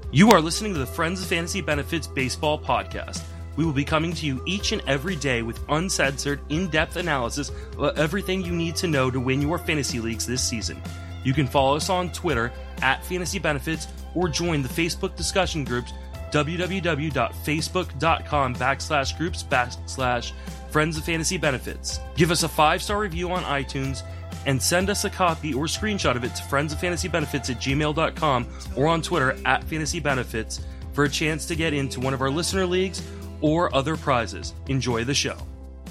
You are listening to the Friends of Fantasy Benefits Baseball Podcast. We will be coming to you each and every day with uncensored, in-depth analysis of everything you need to know to win your fantasy leagues this season. You can follow us on Twitter at Fantasy Benefits or join the Facebook discussion groups www.facebook.com/groups/Friends of Fantasy Benefits. Give us a 5-star review on iTunes and send us a copy or screenshot of it to friendsoffantasybenefits@gmail.com or on Twitter at Fantasy Benefits for a chance to get into one of our listener leagues or other prizes. Enjoy the show.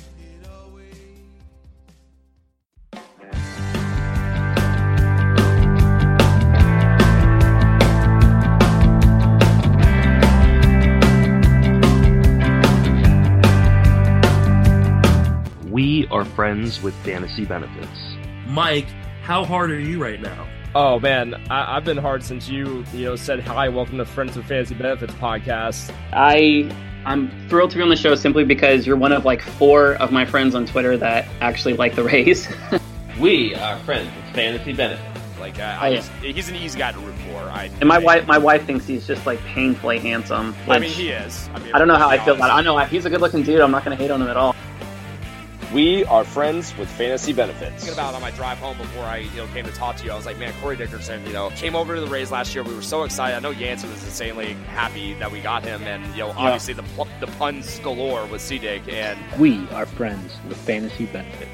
We are friends with Fantasy Benefits. Mike, how hard are you right now? Oh man, I've been hard since you said hi. Welcome to Friends with Fantasy Benefits podcast. I'm thrilled to be on the show simply because you're one of like 4 of my friends on Twitter that actually like the Rays. We are friends with Fantasy Benefits. He's an easy guy to root for. My wife thinks he's just like painfully handsome. He is. I don't know how I feel about it. I know he's a good-looking dude. I'm not going to hate on him at all. We are friends with Fantasy Benefits. Thinking about on my drive home before I came to talk to you, I was like, man, Corey Dickerson, came over to the Rays last year. We were so excited. I know Yancey was insanely happy that we got him, and obviously the puns galore with C-Dig. And we are friends with Fantasy Benefits.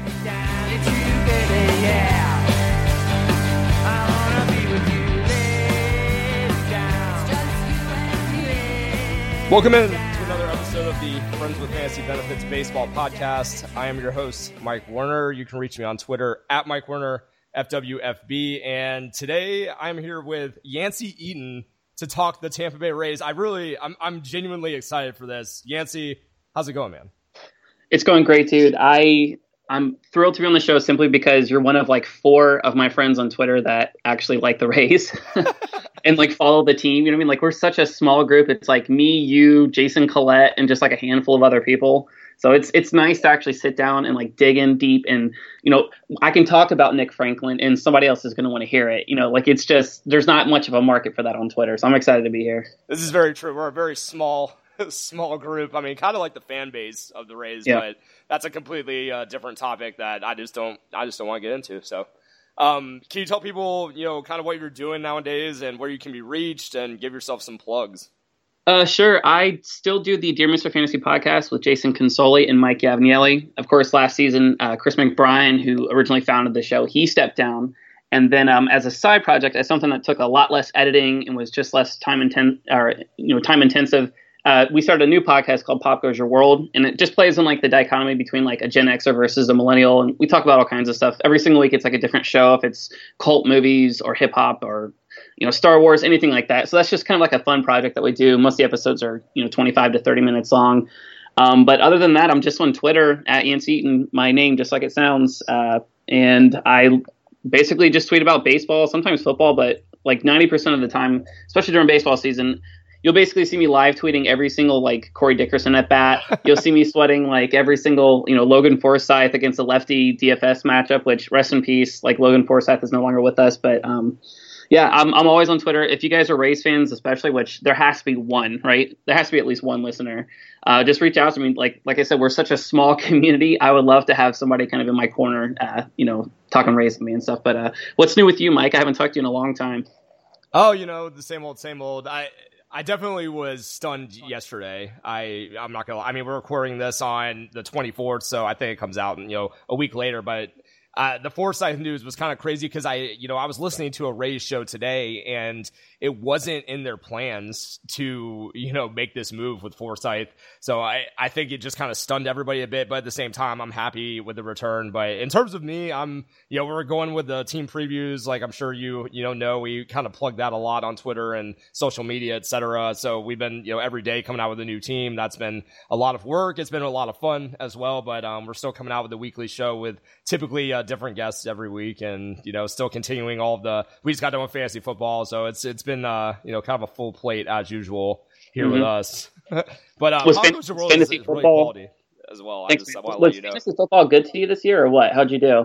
Welcome in to another episode of the Friends with Fantasy Benefits Baseball Podcast. I am your host, Mike Werner. You can reach me on Twitter at Mike Werner, FWFB. And today I'm here with Yancey Eaton to talk the Tampa Bay Rays. I'm genuinely excited for this. Yancey, how's it going, man? It's going great, dude. I'm thrilled to be on the show simply because you're one of like 4 of my friends on Twitter that actually like the Rays and like follow the team. You know what I mean? Like we're such a small group. It's like me, you, Jason Collette, and just like a handful of other people. So it's nice to actually sit down and like dig in deep and, I can talk about Nick Franklin and somebody else is going to want to hear it. It's just, there's not much of a market for that on Twitter. So I'm excited to be here. This is very true. We're a very small group. I mean, kind of like the fan base of the Rays, but that's a completely different topic that I just don't want to get into. So, can you tell people, kind of what you're doing nowadays and where you can be reached and give yourself some plugs? Sure. I still do the Dear Mr. Fantasy podcast with Jason Consoli and Mike Gavnielli. Of course, last season, Chris McBrien, who originally founded the show, he stepped down. And then as a side project, as something that took a lot less editing and was just less time intensive, we started a new podcast called Pop Goes Your World, and it just plays on like the dichotomy between like a Gen Xer versus a millennial, and we talk about all kinds of stuff. Every single week it's like a different show, if it's cult movies or hip hop or Star Wars, anything like that. So that's just kind of like a fun project that we do. Most of the episodes are 25 to 30 minutes long. But other than that, I'm just on Twitter at Yancey Eaton, my name just like it sounds, and I basically just tweet about baseball, sometimes football, but like 90% of the time, especially during baseball season, you'll basically see me live tweeting every single like Corey Dickerson at bat. You'll see me sweating like every single Logan Forsythe against a lefty DFS matchup, which rest in peace. Like Logan Forsythe is no longer with us, but I'm always on Twitter. If you guys are Rays fans, especially, which there has to be one, right? There has to be at least one listener. Just reach out to me. Like I said, we're such a small community. I would love to have somebody kind of in my corner, talking Rays with me and stuff. But what's new with you, Mike? I haven't talked to you in a long time. Oh, the same old. I definitely was stunned yesterday. I'm not gonna lie. I mean, we're recording this on the 24th, so I think it comes out a week later. But the Forsythe news was kind of crazy because I was listening to a Rays show today, and it wasn't in their plans to make this move with Forsythe. So I think it just kind of stunned everybody a bit. But at the same time, I'm happy with the return. But in terms of me, we're going with the team previews. Like I'm sure you know, we kind of plug that a lot on Twitter and social media, etc. So we've been every day coming out with a new team. That's been a lot of work. It's been a lot of fun as well. But we're still coming out with a weekly show with typically different guests every week, and still continuing all of the. We just got done with fantasy football, so it's been kind of a full plate as usual here with us. But was fantasy really football quality as well. Was fantasy football good to you this year, or what? How'd you do?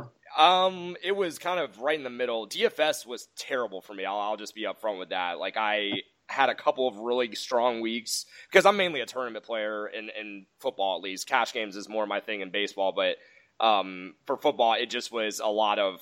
It was kind of right in the middle. DFS was terrible for me. I'll just be upfront with that. Like had a couple of really strong weeks, because I'm mainly a tournament player in football, at least. Cash games is more my thing in baseball, but for football, it just was a lot of.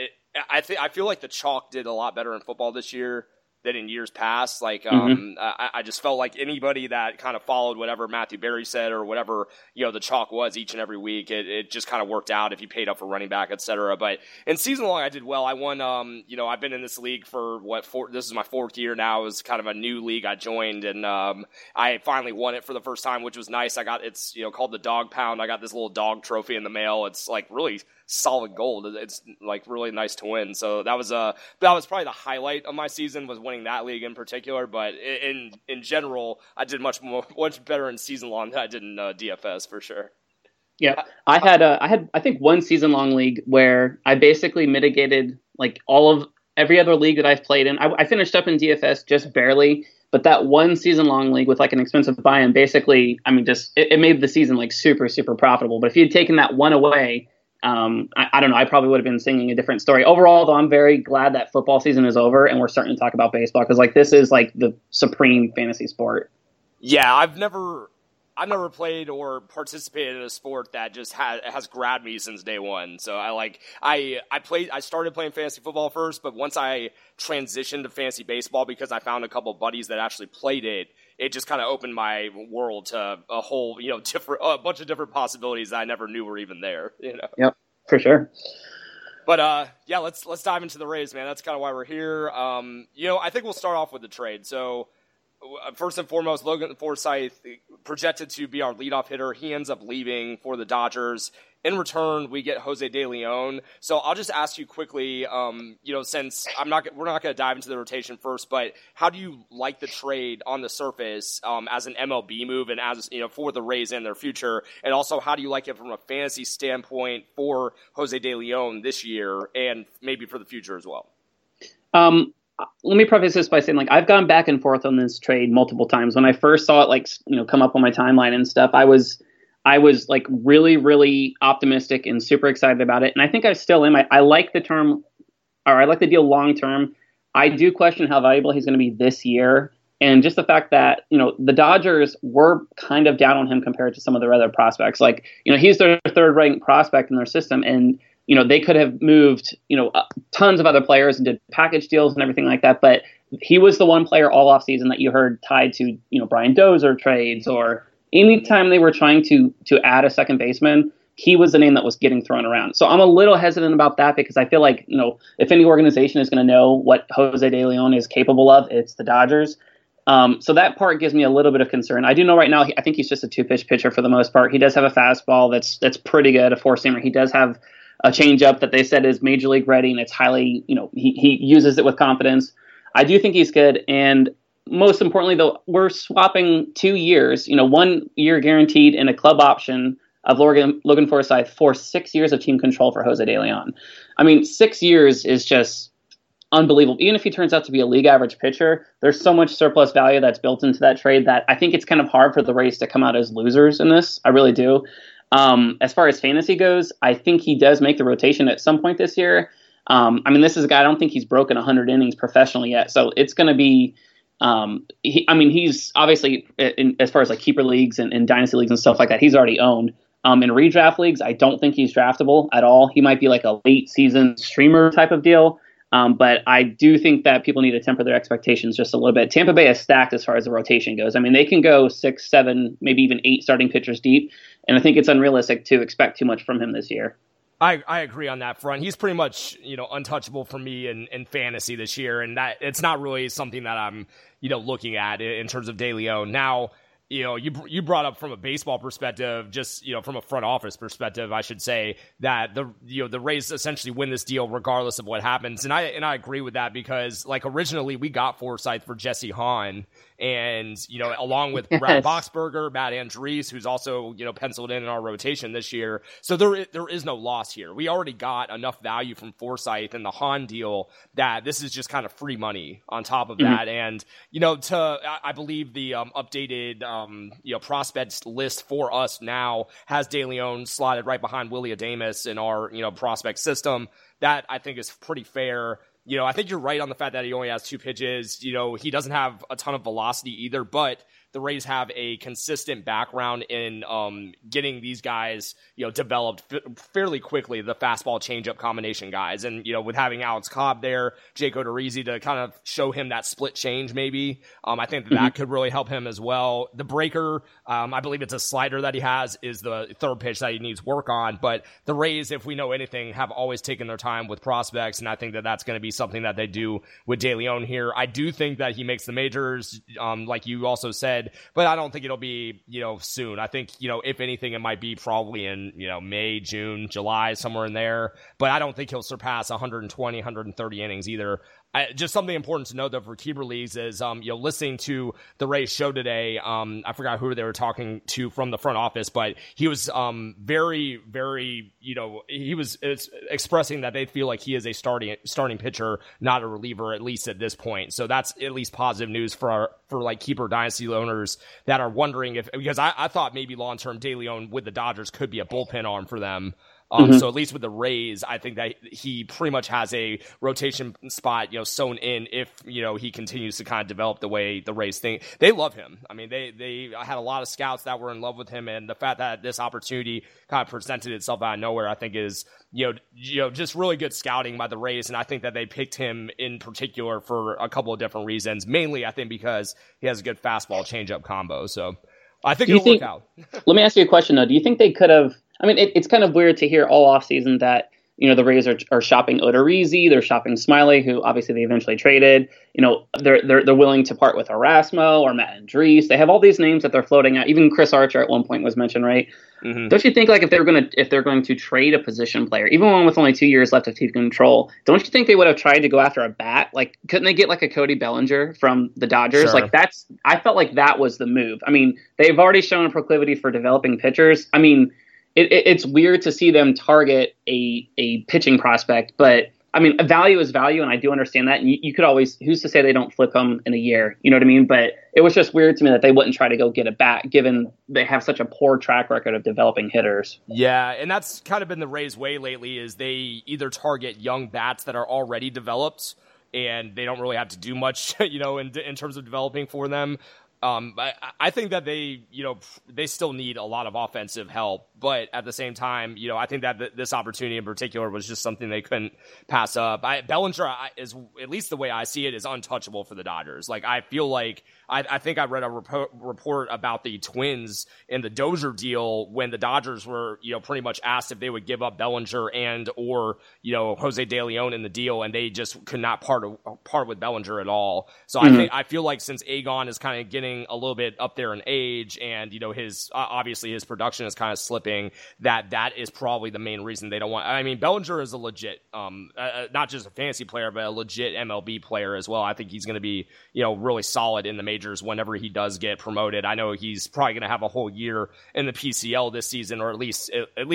I feel like the chalk did a lot better in football this year than in years past. Like, I just felt like anybody that kind of followed whatever Matthew Berry said or whatever, the chalk was each and every week, it just kind of worked out if you paid up for running back, etc. But in season long, I did well. I won, I've been in this league for this is my 4th year now. It was kind of a new league I joined, and I finally won it for the first time, which was nice. It's called the Dog Pound. I got this little dog trophy in the mail. It's like really solid gold. It's like really nice to win. So that was probably the highlight of my season, was winning that league in particular. But in general, I did much better in season long than I did in DFS for sure. Yeah, I had I think one season long league where I basically mitigated like every other league that I've played in. I finished up in DFS just barely. But that one season long league with like an expensive buy-in, basically, I mean, just it made the season like super, super profitable. But if you had taken that one away, I don't know, I probably would have been singing a different story. Overall, though, I'm very glad that football season is over and we're starting to talk about baseball, because like this is like the supreme fantasy sport. Yeah, I've never played or participated in a sport that just has grabbed me since day one. So I started playing fantasy football first, but once I transitioned to fantasy baseball, because I found a couple of buddies that actually played it, it just kind of opened my world to a whole, a bunch of different possibilities that I never knew were even there. Yep, for sure. But yeah, let's dive into the Rays, man. That's kind of why we're here. I think we'll start off with the trade. So first and foremost, Logan Forsythe projected to be our leadoff hitter. He ends up leaving for the Dodgers. In return, we get Jose De Leon. So I'll just ask you quickly, since we're not going to dive into the rotation first, but how do you like the trade on the surface as an MLB move and as for the Rays and their future? And also, how do you like it from a fantasy standpoint for Jose De Leon this year and maybe for the future as well? Let me preface this by saying, like, I've gone back and forth on this trade multiple times. When I first saw it, come up on my timeline and stuff, I was like really, really optimistic and super excited about it. And I think I still am. I like the term, or I like the deal long term. I do question how valuable he's going to be this year. And just the fact that, the Dodgers were kind of down on him compared to some of their other prospects. Like, he's their 3rd ranked prospect in their system. And, they could have moved, tons of other players and did package deals and everything like that. But he was the one player all offseason that you heard tied to, Brian Dozier trades, or anytime they were trying to add a second baseman, he was the name that was getting thrown around. So I'm a little hesitant about that, because I feel like, if any organization is going to know what Jose De Leon is capable of, it's the Dodgers. So that part gives me a little bit of concern. I do know right now, I think he's just a 2-pitch pitcher for the most part. He does have a fastball that's pretty good, a 4-seamer. He does have a changeup that they said is major league ready, and it's highly, he uses it with confidence. I do think he's good. And most importantly, though, we're swapping 2 years, 1 year guaranteed and a club option of Logan Forsythe for 6 years of team control for Jose De Leon. I mean, 6 years is just unbelievable. Even if he turns out to be a league average pitcher, there's so much surplus value that's built into that trade that I think it's kind of hard for the Rays to come out as losers in this. I really do. As far as fantasy goes, I think he does make the rotation at some point this year. This is a guy, I don't think he's broken 100 innings professionally yet. So it's going to be, he's obviously, as far as like keeper leagues and dynasty leagues and stuff like that, he's already owned. In redraft leagues, I don't think he's draftable at all. He might be like a late season streamer type of deal. But I do think that people need to temper their expectations just a little bit. Tampa Bay is stacked as far as the rotation goes. I mean, they can go 6, 7, maybe even 8 starting pitchers deep. And I think it's unrealistic to expect too much from him this year. I agree on that front. He's pretty much, untouchable for me in fantasy this year. And that it's not really something that I'm, looking at in terms of De Leon. Now, you brought up from a baseball perspective, just, from a front office perspective, I should say, that the Rays essentially win this deal regardless of what happens. And I agree with that, because like originally we got Forsythe for Jesse Hahn, and, along with Brad Boxberger, Matt Andriese, who's also, penciled in our rotation this year. So there is no loss here. We already got enough value from Forsythe in the Hahn deal that this is just kind of free money on top of that. And, I believe the updated prospects list for us now has De Leon slotted right behind Willy Adames in our, prospect system. That I think is pretty fair. I think you're right on the fact that he only has 2 pitches. He doesn't have a ton of velocity either, but the Rays have a consistent background in getting these guys, developed fairly quickly, the fastball changeup combination guys. And, with having Alex Cobb there, Jake Odorizzi to kind of show him that split change maybe, I think that could really help him as well. The breaker, I believe it's a slider that he has, is the third pitch that he needs work on. But the Rays, if we know anything, have always taken their time with prospects, and I think that that's going to be something that they do with De Leon here. I do think that he makes the majors, like you also said, but I don't think it'll be, soon. I think, if anything, it might be probably in, May, June, July, somewhere in there. But I don't think he'll surpass 120, 130 innings either. Just something important to note, though, for keeper leagues is, listening to the Rays show today, I forgot who they were talking to from the front office, but he was very, very, he was expressing that they feel like he is a starting pitcher, not a reliever, at least at this point. So that's at least positive news for like keeper dynasty owners that are wondering because I thought maybe long-term De Leon with the Dodgers could be a bullpen arm for them. So at least with the Rays, I think that he pretty much has a rotation spot, sewn in if, he continues to kind of develop the way the Rays think. They love him. I mean, they had a lot of scouts that were in love with him, and the fact that this opportunity kind of presented itself out of nowhere, I think is, just really good scouting by the Rays. And I think that they picked him in particular for a couple of different reasons. Mainly, I think because he has a good fastball changeup combo. So I think it'll work out. Let me ask you a question though. Do you think they could have, it's kind of weird to hear all offseason that, the Rays are shopping Odorizzi, they're shopping Smiley, who obviously they eventually traded. They're willing to part with Erasmo or Matt Andriese. They have all these names that they're floating out. Even Chris Archer at one point was mentioned, right? Mm-hmm. Don't you think like if they're going to trade a position player, even one with only 2 years left of team control, don't you think they would have tried to go after a bat? Like, couldn't they get like a Cody Bellinger from the Dodgers? Sure. Like I felt like that was the move. They've already shown a proclivity for developing pitchers. It's weird to see them target a pitching prospect, but value is value, and I do understand that. And you could always, who's to say they don't flip him in a year? You know what I mean? But it was just weird to me that they wouldn't try to go get a bat, given they have such a poor track record of developing hitters. Yeah, and that's kind of been the Rays' way lately, is they either target young bats that are already developed, and they don't really have to do much, in terms of developing for them. I think that they still need a lot of offensive help, but at the same time, I think that this opportunity in particular was just something they couldn't pass up. Bellinger is, at least the way I see it, is untouchable for the Dodgers. Like, I feel like I think I read a report about the Twins in the Dozier deal when the Dodgers were, pretty much asked if they would give up Bellinger and or Jose De Leon in the deal, and they just could not part with Bellinger at all. So I feel like since Agon is kind of getting a little bit up there in age, and his obviously his production is kind of slipping, that is probably the main reason they don't want. Bellinger is a legit, not just a fantasy player, but a legit MLB player as well. I think he's going to be really solid in the majors whenever he does get promoted. I know he's probably going to have a whole year in the PCL this season, or at least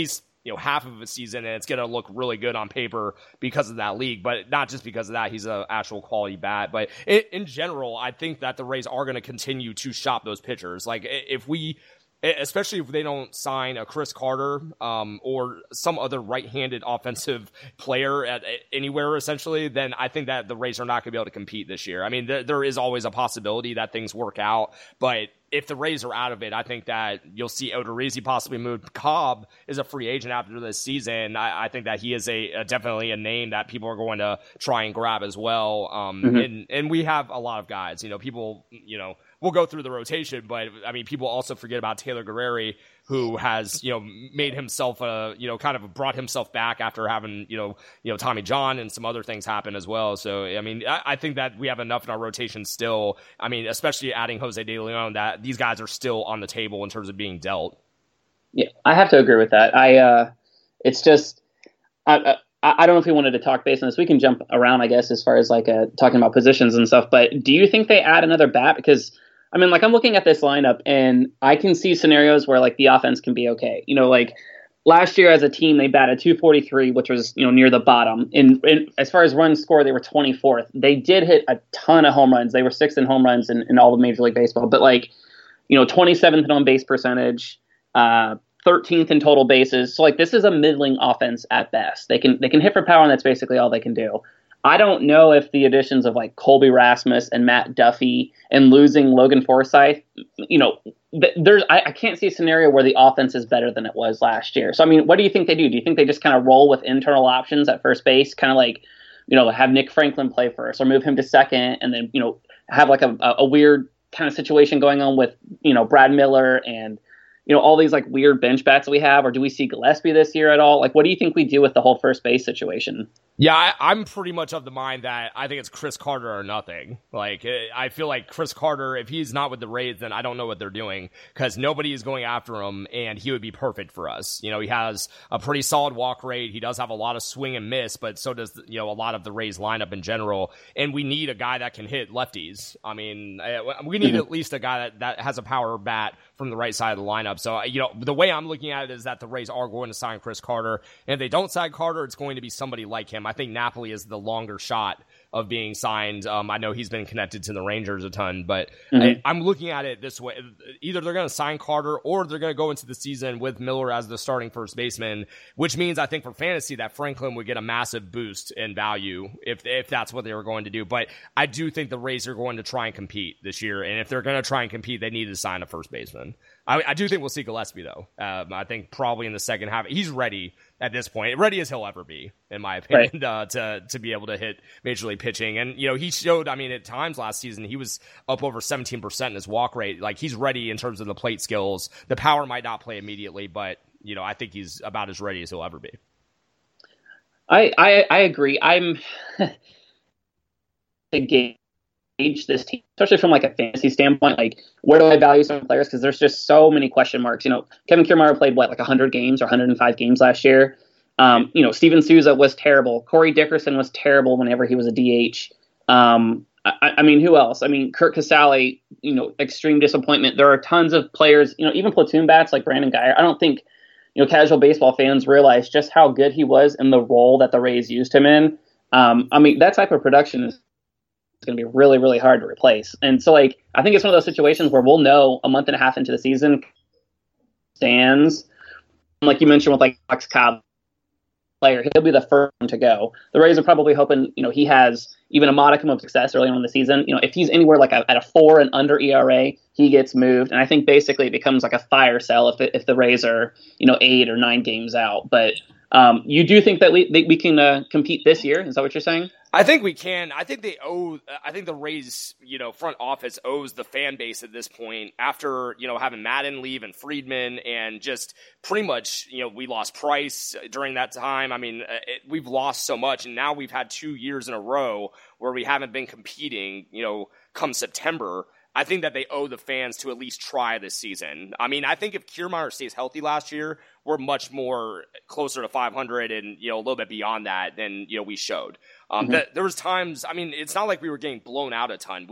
half of a season, and it's going to look really good on paper because of that league, but not just because of that. He's an actual quality bat. But in general, I think that the Rays are going to continue to shop those pitchers. Like, especially if they don't sign a Chris Carter or some other right-handed offensive player at anywhere, essentially, then I think that the Rays are not going to be able to compete this year. There is always a possibility that things work out, but if the Rays are out of it, I think that you'll see Odorizzi possibly move. Cobb is a free agent after this season. I think that he is definitely a name that people are going to try and grab as well. And we have a lot of guys. People, we'll go through the rotation, but people also forget about Taylor Guerreri, who has, made himself kind of brought himself back after having, Tommy John and some other things happen as well. So, I think that we have enough in our rotation still. Especially adding Jose De Leon, that these guys are still on the table in terms of being dealt. Yeah, I have to agree with that. It's just, I don't know if we wanted to talk based on this. We can jump around, I guess, as far as talking about positions and stuff. But do you think they add another bat? Because I'm looking at this lineup, and I can see scenarios where the offense can be okay. Last year as a team, they batted .243, which was near the bottom. In as far as runs scored, they were 24th. They did hit a ton of home runs. They were 6th in home runs in all of Major League Baseball. But 27th in on base percentage, 13th in total bases. So this is a middling offense at best. They can hit for power, and that's basically all they can do. I don't know if the additions of like Colby Rasmus and Matt Duffy and losing Logan Forsythe, I can't see a scenario where the offense is better than it was last year. So, I mean, what do you think they do? Do you think they just kind of roll with internal options at first base, kind of like, have Nick Franklin play first or move him to second and then, have like a weird kind of situation going on with, Brad Miller and, all these like weird bench bats we have? Or do we see Gillespie this year at all? Like, what do you think we do with the whole first base situation? Yeah, I'm pretty much of the mind that I think it's Chris Carter or nothing. Like, I feel like Chris Carter, if he's not with the Rays, then I don't know what they're doing because nobody is going after him, and he would be perfect for us. He has a pretty solid walk rate. He does have a lot of swing and miss, but so does, a lot of the Rays lineup in general. And we need a guy that can hit lefties. I mean, we need at least a guy that has a power bat from the right side of the lineup. So, the way I'm looking at it is that the Rays are going to sign Chris Carter. And if they don't sign Carter, it's going to be somebody like him. I think Napoli is the longer shot of being signed. I know he's been connected to the Rangers a ton, but I'm looking at it this way. Either they're going to sign Carter or they're going to go into the season with Miller as the starting first baseman, which means I think for fantasy that Franklin would get a massive boost in value if that's what they were going to do. But I do think the Rays are going to try and compete this year. And if they're going to try and compete, they need to sign a first baseman. I do think we'll see Gillespie, though. I think probably in the second half. He's ready at this point. Ready as he'll ever be, in my opinion, right. To be able to hit Major League pitching. And, he showed, at times last season, he was up over 17% in his walk rate. Like, he's ready in terms of the plate skills. The power might not play immediately, but, I think he's about as ready as he'll ever be. I agree. I'm this team, especially from like a fantasy standpoint, like where do I value some players? Because there's just so many question marks. Kevin Kiermaier played like 100 games or 105 games last year. Steven Souza was terrible. Corey Dickerson was terrible whenever he was a DH. Who else? Kurt Casale, extreme disappointment. There are tons of players, even platoon bats like Brandon Guyer. I don't think, casual baseball fans realize just how good he was in the role that the Rays used him in. That type of production is going to be really, really hard to replace. And so, I think it's one of those situations where we'll know a month and a half into the season stands. Like you mentioned with Alex Cobb player, he'll be the first one to go. The Rays are probably hoping, he has even a modicum of success early on in the season. If he's anywhere at a 4 and under ERA, he gets moved. And I think basically it becomes like a fire sale if the Rays are, 8 or 9 games out. But you do think that we can compete this year? Is that what you're saying? I think we can. I think the Rays, front office owes the fan base at this point after, having Madden leave and Friedman and just pretty much, we lost Price during that time. We've lost so much, and now we've had 2 years in a row where we haven't been competing, come September. I think that they owe the fans to at least try this season. I think if Kiermaier stays healthy last year, we're much more closer to 500 and, a little bit beyond that than, we showed. There was times, it's not like we were getting blown out a ton.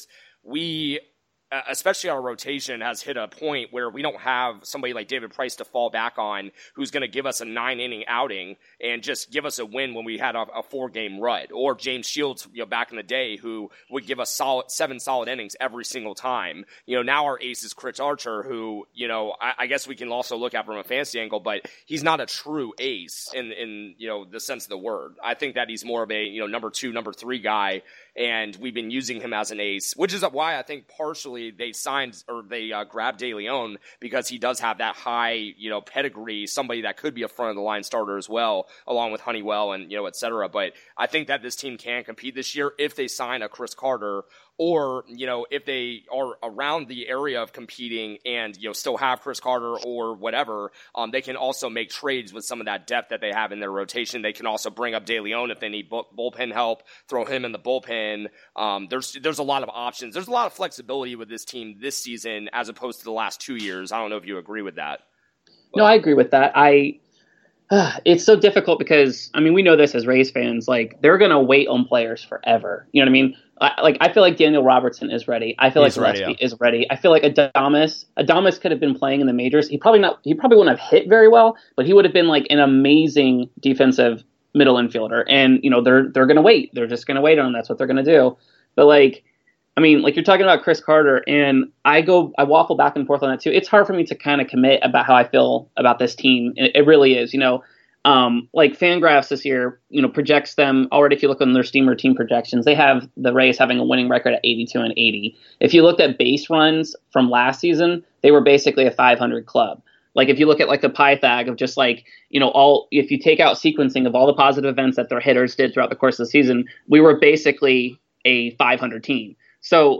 Especially our rotation has hit a point where we don't have somebody like David Price to fall back on who's going to give us a 9-inning outing and just give us a win when we had a 4-game rut, or James Shields, back in the day, who would give us 7 solid innings every single time. Now our ace is Chris Archer, who, I guess we can also look at from a fantasy angle, but he's not a true ace in the sense of the word. I think that he's more of a, number 2, number 3 guy, and we've been using him as an ace, which is why I think partially they grabbed De Leon, because he does have that high, pedigree, somebody that could be a front of the line starter as well, along with Honeywell and, et cetera. But I think that this team can compete this year if they sign a Chris Carter, or, if they are around the area of competing and, still have Chris Carter or whatever, they can also make trades with some of that depth that they have in their rotation. They can also bring up De Leon if they need bullpen help, throw him in the bullpen. There's a lot of options. There's a lot of flexibility with this team this season as opposed to the last 2 years. I don't know if you agree with that. No, I agree with that. It's so difficult because, we know this as Rays fans, they're going to wait on players forever. You know what I mean? I feel like Daniel Robertson is ready. I feel like Gillespie is ready. I feel like Adames could have been playing in the majors. He probably wouldn't have hit very well, but he would have been an amazing defensive middle infielder. And, they're going to wait. They're just going to wait on him. That's what they're going to do. But you're talking about Chris Carter, and I waffle back and forth on that too. It's hard for me to kind of commit about how I feel about this team. It really is. like Fangraphs this year, projects them already. If you look on their Steamer team projections, they have the Rays having a winning record at 82-80. If you looked at base runs from last season, they were basically a 500 club. Like if you look at like the Pythag of just like, if you take out sequencing of all the positive events that their hitters did throughout the course of the season, we were basically a 500 team. So,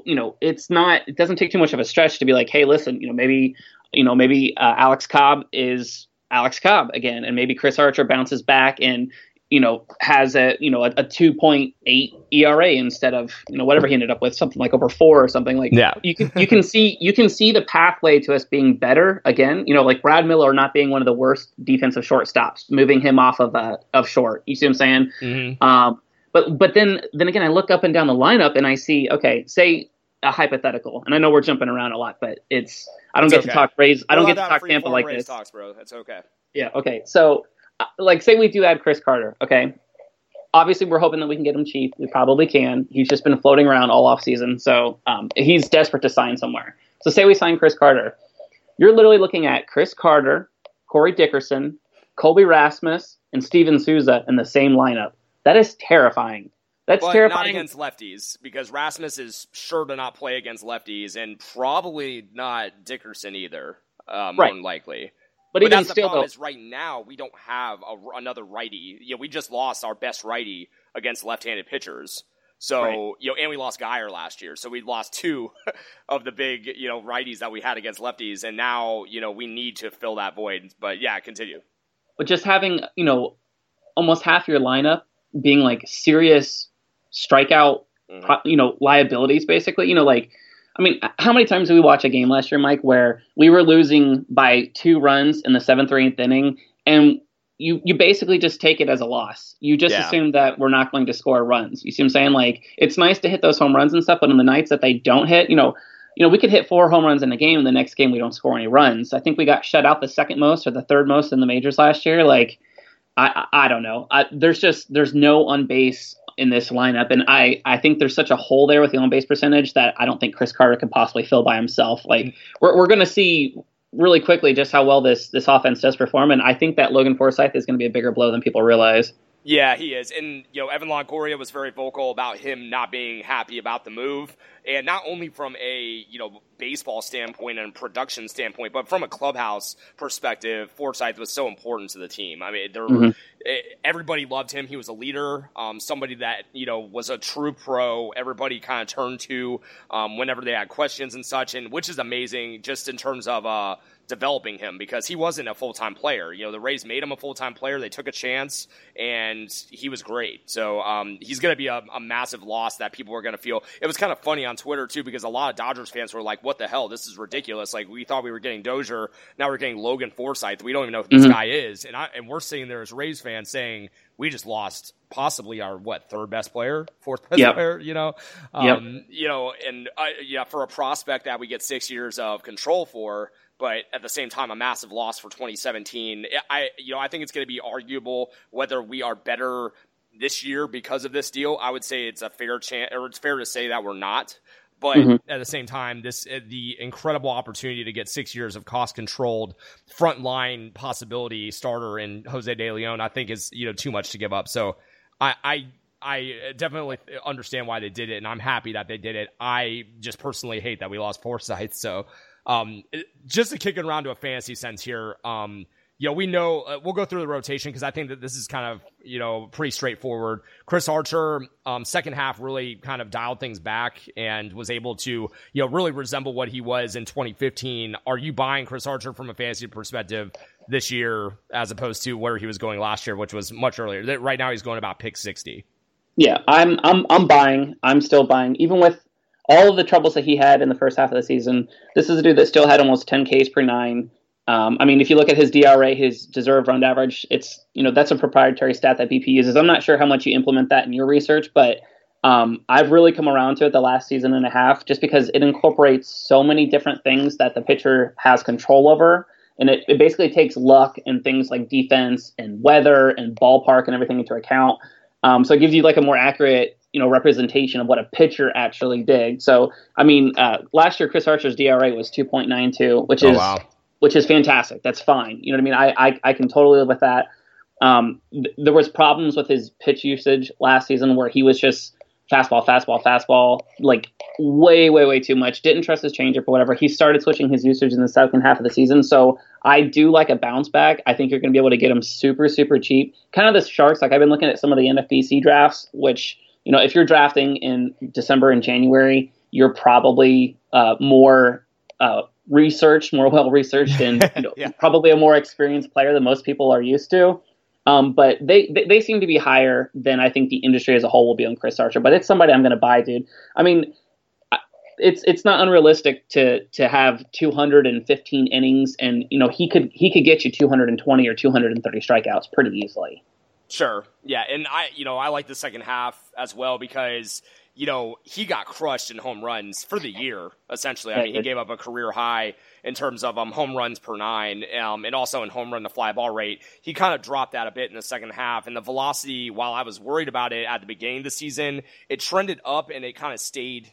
it doesn't take too much of a stretch to be like, hey, listen, maybe Alex Cobb is Alex Cobb again, and maybe Chris Archer bounces back and has a 2.8 ERA instead of whatever he ended up with, something like over 4 or something like. Yeah. You can see the pathway to us being better again. Like Brad Miller not being one of the worst defensive shortstops, moving him off of short. You see what I'm saying? Mm-hmm. But then again, I look up and down the lineup and I see, okay, say a hypothetical, and I know we're jumping around a lot, but I don't get to talk Rays. I don't get to talk Tampa like this. Talks, bro. That's okay. Yeah. Okay. So, like, say we do add Chris Carter. Okay. Obviously, we're hoping that we can get him cheap. We probably can. He's just been floating around all off season, so he's desperate to sign somewhere. So, say we sign Chris Carter. You're literally looking at Chris Carter, Corey Dickerson, Colby Rasmus, and Steven Souza in the same lineup. That is terrifying. That's terrifying. Not against lefties, because Rasmus is sure to not play against lefties, and probably not Dickerson either, more than likely. But even that's the problem is right now we don't have another righty. We just lost our best righty against left-handed pitchers. So, and we lost Geyer last year. So we lost 2 of the big, righties that we had against lefties. And now, we need to fill that void. But yeah, continue. But just having, almost half your lineup being like serious strikeout, liabilities, basically, how many times did we watch a game last year, Mike, where we were losing by 2 runs in the 7th or 8th inning, and you basically just take it as a loss. You just assume that we're not going to score runs. You see what I'm saying? Like, it's nice to hit those home runs and stuff, but on the nights that they don't hit, we could hit 4 home runs in a game, and the next game we don't score any runs. I think we got shut out the 2nd most or the 3rd most in the majors last year. Like, I don't know. There's no on base in this lineup, and I think there's such a hole there with the on base percentage that I don't think Chris Carter can possibly fill by himself. Like we're going to see really quickly just how well this offense does perform, and I think that Logan Forsythe is going to be a bigger blow than people realize. Yeah, he is. And, Evan Longoria was very vocal about him not being happy about the move. And not only from a, baseball standpoint and production standpoint, but from a clubhouse perspective, Forsythe was so important to the team. I mean, everybody loved him. He was a leader, somebody that, was a true pro. Everybody kind of turned to whenever they had questions and such, and which is amazing just in terms of developing him, because he wasn't a full-time player. The Rays made him a full-time player. They took a chance, and he was great. So he's going to be a massive loss that people are going to feel. It was kind of funny on Twitter, too, because a lot of Dodgers fans were like, what the hell? This is ridiculous. Like, we thought we were getting Dozier. Now we're getting Logan Forsythe. We don't even know who this guy is. And we're sitting there as Rays fans saying, we just lost possibly our, 3rd best player, 4th best player, for a prospect that we get 6 years of control for, but at the same time, a massive loss for 2017. I think it's going to be arguable whether we are better this year because of this deal. I would say it's a fair chance, or it's fair to say that we're not. But at the same time, the incredible opportunity to get 6 years of cost-controlled frontline possibility starter in Jose De Leon, I think is too much to give up. So I definitely understand why they did it, and I'm happy that they did it. I just personally hate that we lost Forsythe. So just to kick it around to a fantasy sense here, we know we'll go through the rotation because I think that this is kind of, pretty straightforward. Chris Archer, second half really kind of dialed things back and was able to, really resemble what he was in 2015. Are you buying Chris Archer from a fantasy perspective this year as opposed to where he was going last year, which was much earlier? Right now he's going about pick 60. Yeah, I'm buying. I'm still buying. Even with all of the troubles that he had in the first half of the season, this is a dude that still had almost 10 Ks per 9. If you look at his DRA, his deserved run average, it's, that's a proprietary stat that BP uses. I'm not sure how much you implement that in your research, but I've really come around to it the last season and a half just because it incorporates so many different things that the pitcher has control over. And it basically takes luck and things like defense and weather and ballpark and everything into account. So it gives you like a more accurate, representation of what a pitcher actually did. So, last year, Chris Archer's DRA was 2.92, which is fantastic. That's fine. You know what I mean? I can totally live with that. There was problems with his pitch usage last season where he was just fastball, like way too much. Didn't trust his changeup or whatever. He started switching his usage in the second half of the season. So I do like a bounce back. I think you're going to be able to get him super cheap. Kind of the Sharks. Like I've been looking at some of the NFBC drafts, which, if you're drafting in December and January, you're probably more researched, more well researched, and yeah. Probably a more experienced player than most people are used to. But they seem to be higher than I think the industry as a whole will be on Chris Archer. But it's somebody I'm going to buy, dude. I mean, it's not unrealistic to have 215 innings, and he could get you 220 or 230 strikeouts pretty easily. Sure, yeah, and I like the second half as well because he got crushed in home runs for the year, essentially. I mean, he gave up a career high in terms of home runs per 9, and also in home run to fly ball rate. He kind of dropped that a bit in the second half, and the velocity, while I was worried about it at the beginning of the season, it trended up, and it kind of stayed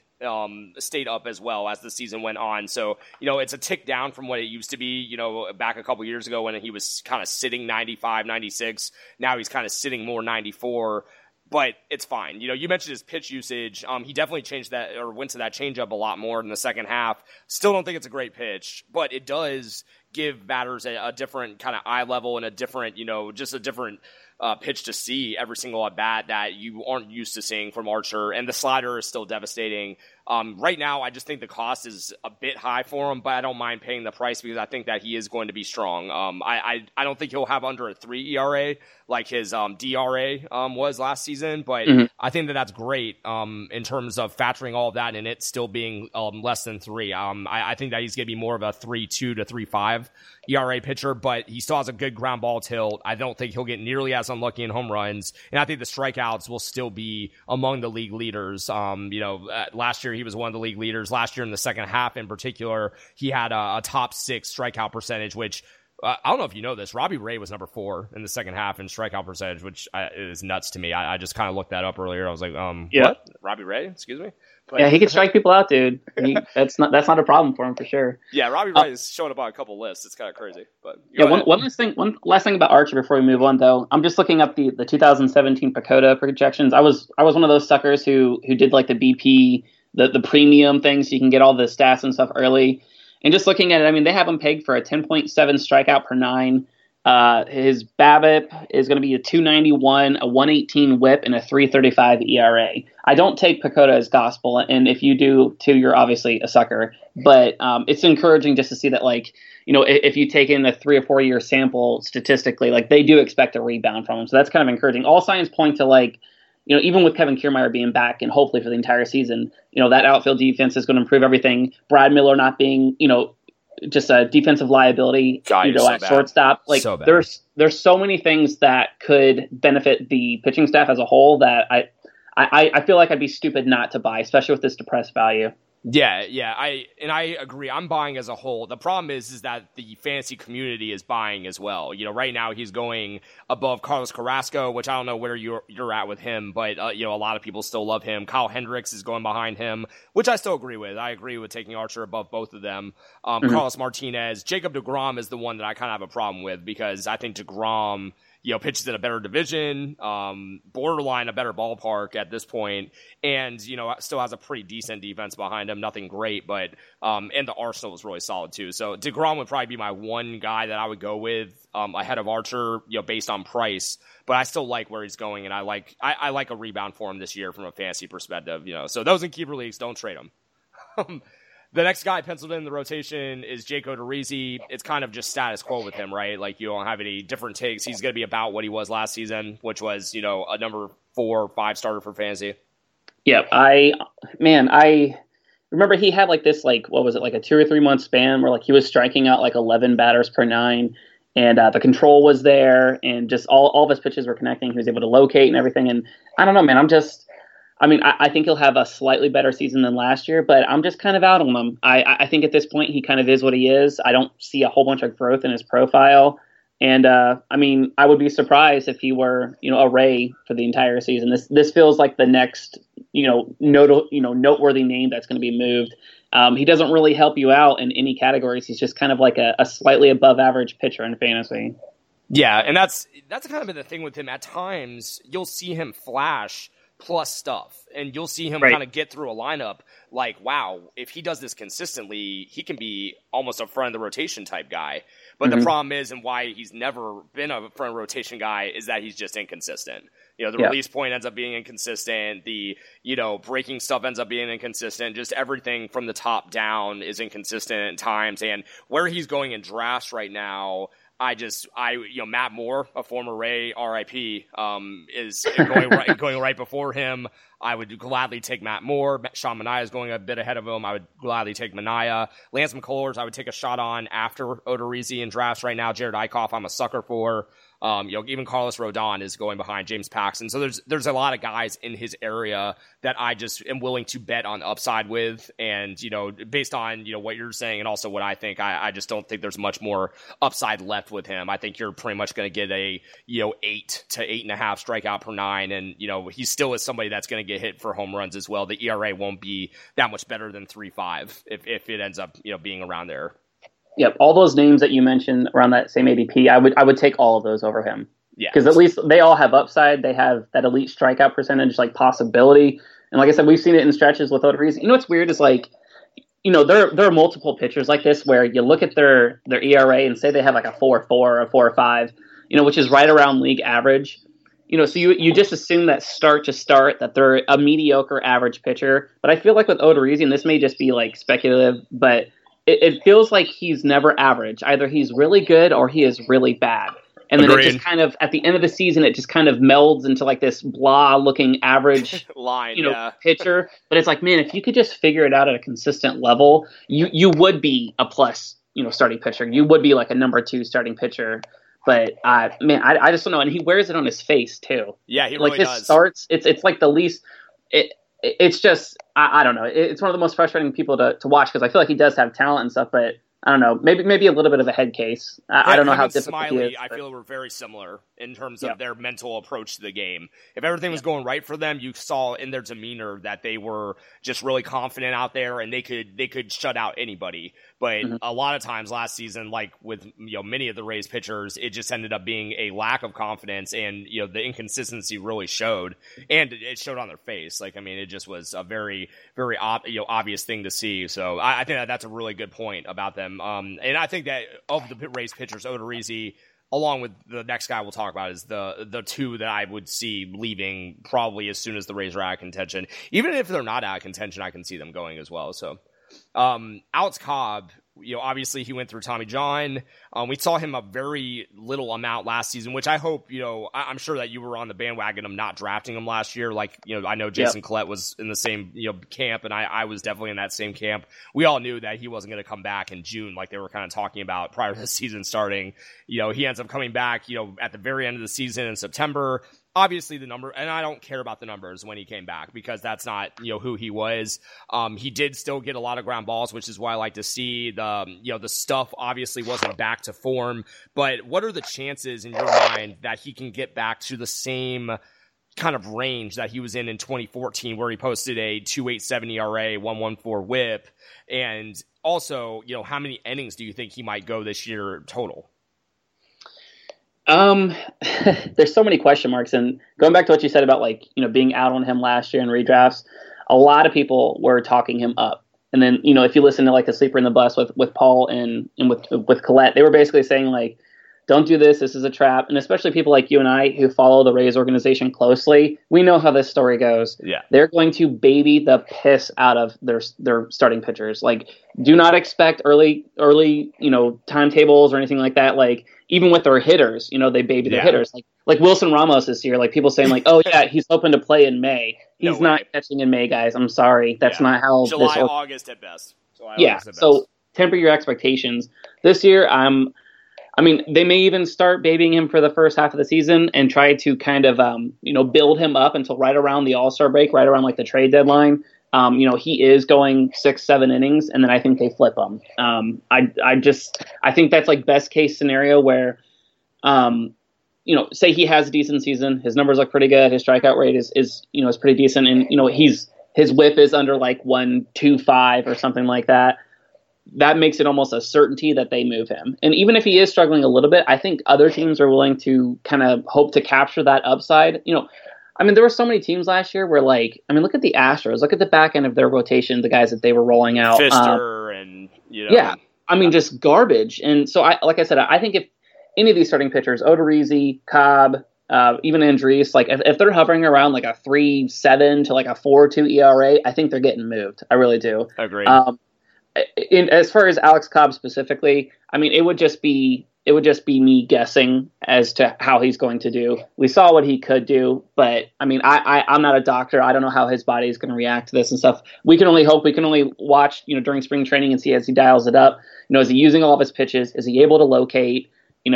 up as well as the season went on. So, it's a tick down from what it used to be, back a couple years ago when he was kind of sitting 95, 96. Now he's kind of sitting more 94. But it's fine. You mentioned his pitch usage. He definitely changed that or went to that changeup a lot more in the second half. Still don't think it's a great pitch, but it does give batters a different kind of eye level and a different, just a different pitch to see every single at bat that you aren't used to seeing from Archer. And the slider is still devastating. Right now, I just think the cost is a bit high for him, but I don't mind paying the price because I think that he is going to be strong. I don't think he'll have under a 3 ERA like his DRA was last season, but I think that that's great in terms of factoring all of that and it still being less than 3. I think that he's going to be more of a 3.2 to 3.5 ERA pitcher, but he still has a good ground ball tilt. I don't think he'll get nearly as unlucky in home runs, and I think the strikeouts will still be among the league leaders. Last year he was one of the league leaders. Last year in the second half in particular, he had a top 6 strikeout percentage, which I don't know if you know this. Robbie Ray was number 4 in the second half in strikeout percentage, which is nuts to me. I just kind of looked that up earlier. I was like, what? Robbie Ray? Excuse me? But, yeah, he can strike people out, dude. That's not a problem for him for sure. Yeah, Robbie Ray is showing up on a couple lists. It's kind of crazy. But one last thing about Archer before we move on, though. I'm just looking up the 2017 PECOTA projections. I was one of those suckers who did like the BP, the premium thing, so you can get all the stats and stuff early. And just looking at it, I mean, they have him pegged for a 10.7 strikeout per 9. His BABIP is going to be a 291, a 118 WHIP, and a 335 ERA. I don't take PECOTA as gospel, and if you do too, you're obviously a sucker. But it's encouraging just to see that, like, if you take in a 3 or 4 year sample statistically, like they do expect a rebound from him. So that's kind of encouraging. All signs point to, like, even with Kevin Kiermaier being back and hopefully for the entire season, that outfield defense is going to improve everything. Brad Miller not being, just a defensive liability, at shortstop. Like there's so many things that could benefit the pitching staff as a whole that I feel like I'd be stupid not to buy, especially with this depressed value. Yeah, I agree. I'm buying as a whole. The problem is that the fantasy community is buying as well. Right now he's going above Carlos Carrasco, which I don't know where you're at with him, but a lot of people still love him. Kyle Hendricks is going behind him, which I still agree with. I agree with taking Archer above both of them. Carlos Martinez, Jacob deGrom is the one that I kind of have a problem with because I think deGrom pitches in a better division, borderline a better ballpark at this point, and, still has a pretty decent defense behind him. Nothing great, but, and the arsenal was really solid too. So deGrom would probably be my one guy that I would go with, ahead of Archer, based on price, but I still like where he's going, and I like a rebound for him this year from a fantasy perspective, so those in keeper leagues, don't trade him. The next guy penciled in the rotation is Jake Odorizzi. It's kind of just status quo with him, right? Like, you don't have any different takes. He's going to be about what he was last season, which was, a number 4 or 5 starter for fantasy. Yeah, I remember he had like this, like, what was it, like a 2 or 3 month span where like he was striking out like 11 batters per 9, and the control was there, and just all of his pitches were connecting. He was able to locate and everything. And I don't know, man, I think he'll have a slightly better season than last year, but I'm just kind of out on him. I think at this point he kind of is what he is. I don't see a whole bunch of growth in his profile. And, I would be surprised if he were, a Ray for the entire season. This feels like the next, noteworthy name that's going to be moved. He doesn't really help you out in any categories. He's just kind of like a slightly above average pitcher in fantasy. Yeah, and that's kind of been the thing with him. At times, you'll see him flash plus stuff, and you'll see him kind of get through a lineup like, wow, if he does this consistently, he can be almost a front of the rotation type guy. But the problem is, and why he's never been a front of rotation guy, is that he's just inconsistent. You know, the release point ends up being inconsistent. The, breaking stuff ends up being inconsistent. Just everything from the top down is inconsistent at times. And where he's going in drafts right now, Matt Moore, a former Ray RIP, is going right before him. I would gladly take Matt Moore. Sean Manaea is going a bit ahead of him. I would gladly take Manaea. Lance McCullers, I would take a shot on after Odorizzi in drafts right now. Jared Eichhoff, I'm a sucker for. Even Carlos Rodon is going behind James Paxton. So there's a lot of guys in his area that I just am willing to bet on upside with. And, based on, what you're saying and also what I think, I just don't think there's much more upside left with him. I think you're pretty much going to get a, 8 to 8.5 strikeout per 9. And, he still is somebody that's going to get hit for home runs as well. The ERA won't be that much better than 3.5 if it ends up, being around there. Yep, all those names that you mentioned around that same ADP, I would take all of those over him. Yeah, because at least they all have upside. They have that elite strikeout percentage, like possibility. And like I said, we've seen it in stretches with Odorizzi. What's weird is there are multiple pitchers like this where you look at their ERA and say they have like a 4.4 or a 4.5, which is right around league average. So you just assume that start to start that they're a mediocre average pitcher. But I feel like with Odorizzi, and this may just be like speculative, but it feels like he's never average. Either he's really good or he is really bad. And then it just kind of, at the end of the season, it just kind of melds into like this blah-looking average line, pitcher. But it's like, man, if you could just figure it out at a consistent level, you would be a plus, starting pitcher. You would be like a number 2 starting pitcher. But, I just don't know. And he wears it on his face, too. Yeah, he really does. Like his starts, it's like the least... It's just, I don't know. It's one of the most frustrating people to watch because I feel like he does have talent and stuff, but I don't know. Maybe a little bit of a head case. I don't know how difficult Smiley, he is. I feel we're very similar in terms of their mental approach to the game. If everything was going right for them, you saw in their demeanor that they were just really confident out there and they could shut out anybody. But a lot of times last season, like with many of the Rays pitchers, it just ended up being a lack of confidence, and the inconsistency really showed, and it showed on their face. Like, I mean, it just was a very, very obvious thing to see. So I think that's a really good point about them. And I think that of the Rays pitchers, Odorizzi, along with the next guy we'll talk about, is the two that I would see leaving probably as soon as the Rays are out of contention. Even if they're not out of contention, I can see them going as well. So Alex Cobb, obviously he went through Tommy John. We saw him a very little amount last season, which I hope, I'm sure that you were on the bandwagon of not drafting him last year. Like, I know Jason Collette was in the same, camp, and I was definitely in that same camp. We all knew that he wasn't going to come back in June, like they were kind of talking about prior to the season starting. He ends up coming back, at the very end of the season in September. Obviously the number, and I don't care about the numbers when he came back because that's not, who he was. He did still get a lot of ground balls, which is why I like to see the stuff obviously wasn't back to form, but what are the chances in your mind that he can get back to the same kind of range that he was in 2014, where he posted a 2.87 ERA, 1.14 WHIP, and also, how many innings do you think he might go this year total? There's so many question marks, and going back to what you said about being out on him last year in redrafts, a lot of people were talking him up. And then, if you listen to the Sleeper in the Bus with Paul and with Collette, they were basically saying don't do this. This is a trap. And especially people like you and I who follow the Rays organization closely, we know how this story goes. Yeah. They're going to baby the piss out of their starting pitchers. Do not expect early, timetables or anything like that. Even with their hitters, they baby their hitters. Like Wilson Ramos this year, people saying oh yeah, he's hoping to play in May. He's not catching in May, guys. I'm sorry. That's not how July, August at best. So temper your expectations. This year, they may even start babying him for the first half of the season and try to kind of, build him up until right around the All-Star break, right around the trade deadline. He is going 6-7 innings, and then I think they flip him. I think that's best case scenario where, say he has a decent season, his numbers look pretty good, his strikeout rate is pretty decent, and his WHIP is under 1.25 or something like that. that makes it almost a certainty that they move him. And even if he is struggling a little bit, I think other teams are willing to kind of hope to capture that upside. I mean, there were so many teams last year where, look at the Astros, look at the back end of their rotation, the guys that they were rolling out. Fister Yeah, I mean, just garbage. And so, like I said, I think if any of these starting pitchers, Odorizzi, Cobb, even Andriese, if they're hovering around like a 3.7 to like a 4.2 ERA, I think they're getting moved. I really do. Agreed. As far as Alex Cobb specifically, I mean, it would just be me guessing as to how he's going to do. We saw what he could do, but I mean, I'm not a doctor. I don't know how his body is going to react to this and stuff. We can only hope. We can only watch, during spring training and see as he dials it up. Is he using all of his pitches? Is he able to locate?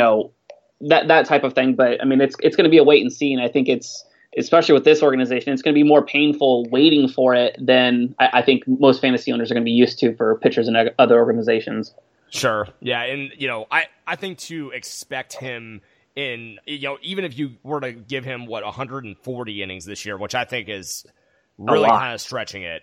That type of thing. But I mean, it's going to be a wait and see. And I think especially with this organization, it's going to be more painful waiting for it than I think most fantasy owners are going to be used to for pitchers in other organizations. Sure. Yeah. And, I think to expect him in, even if you were to give him 140 innings this year, which I think is really kind of stretching it.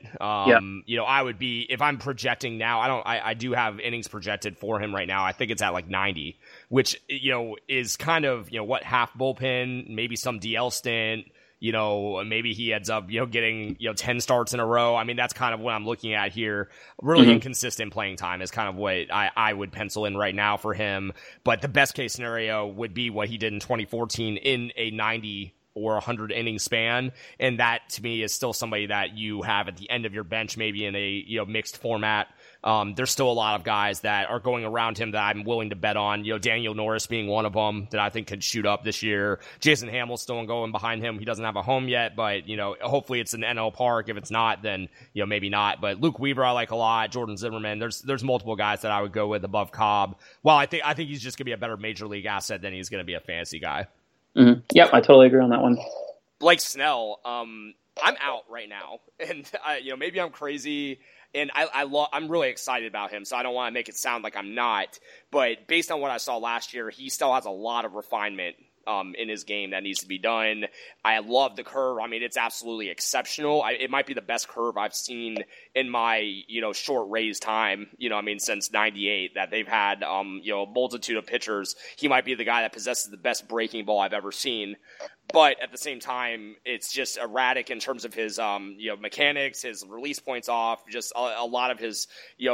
I would be, if I'm projecting now, I do have innings projected for him right now. I think it's at like 90, which, is kind of, half bullpen, maybe some DL stint, maybe he ends up, getting, 10 starts in a row. I mean, that's kind of what I'm looking at here. Really inconsistent playing time is kind of what I would pencil in right now for him. But the best case scenario would be what he did in 2014 in a 90 or 100 inning span. And that to me is still somebody that you have at the end of your bench, maybe in a, mixed format. There's still a lot of guys that are going around him that I'm willing to bet on. Daniel Norris being one of them that I think could shoot up this year. Jason Hamill's still going behind him. He doesn't have a home yet, but hopefully it's an NL Park. If it's not, then maybe not. But Luke Weaver I like a lot. Jordan Zimmerman. There's multiple guys that I would go with above Cobb. Well, I think he's just gonna be a better major league asset than he's gonna be a fantasy guy. Mm-hmm. Yep, I totally agree on that one. Blake Snell, I'm out right now, and maybe I'm crazy. And I'm really excited about him, so I don't want to make it sound like I'm not. But based on what I saw last year, he still has a lot of refinement in his game that needs to be done. I love the curve. I mean, it's absolutely exceptional. It might be the best curve I've seen in my, short Rays time, since 98 that they've had, a multitude of pitchers. He might be the guy that possesses the best breaking ball I've ever seen. But at the same time, it's just erratic in terms of his, mechanics, his release points off, just a lot of his,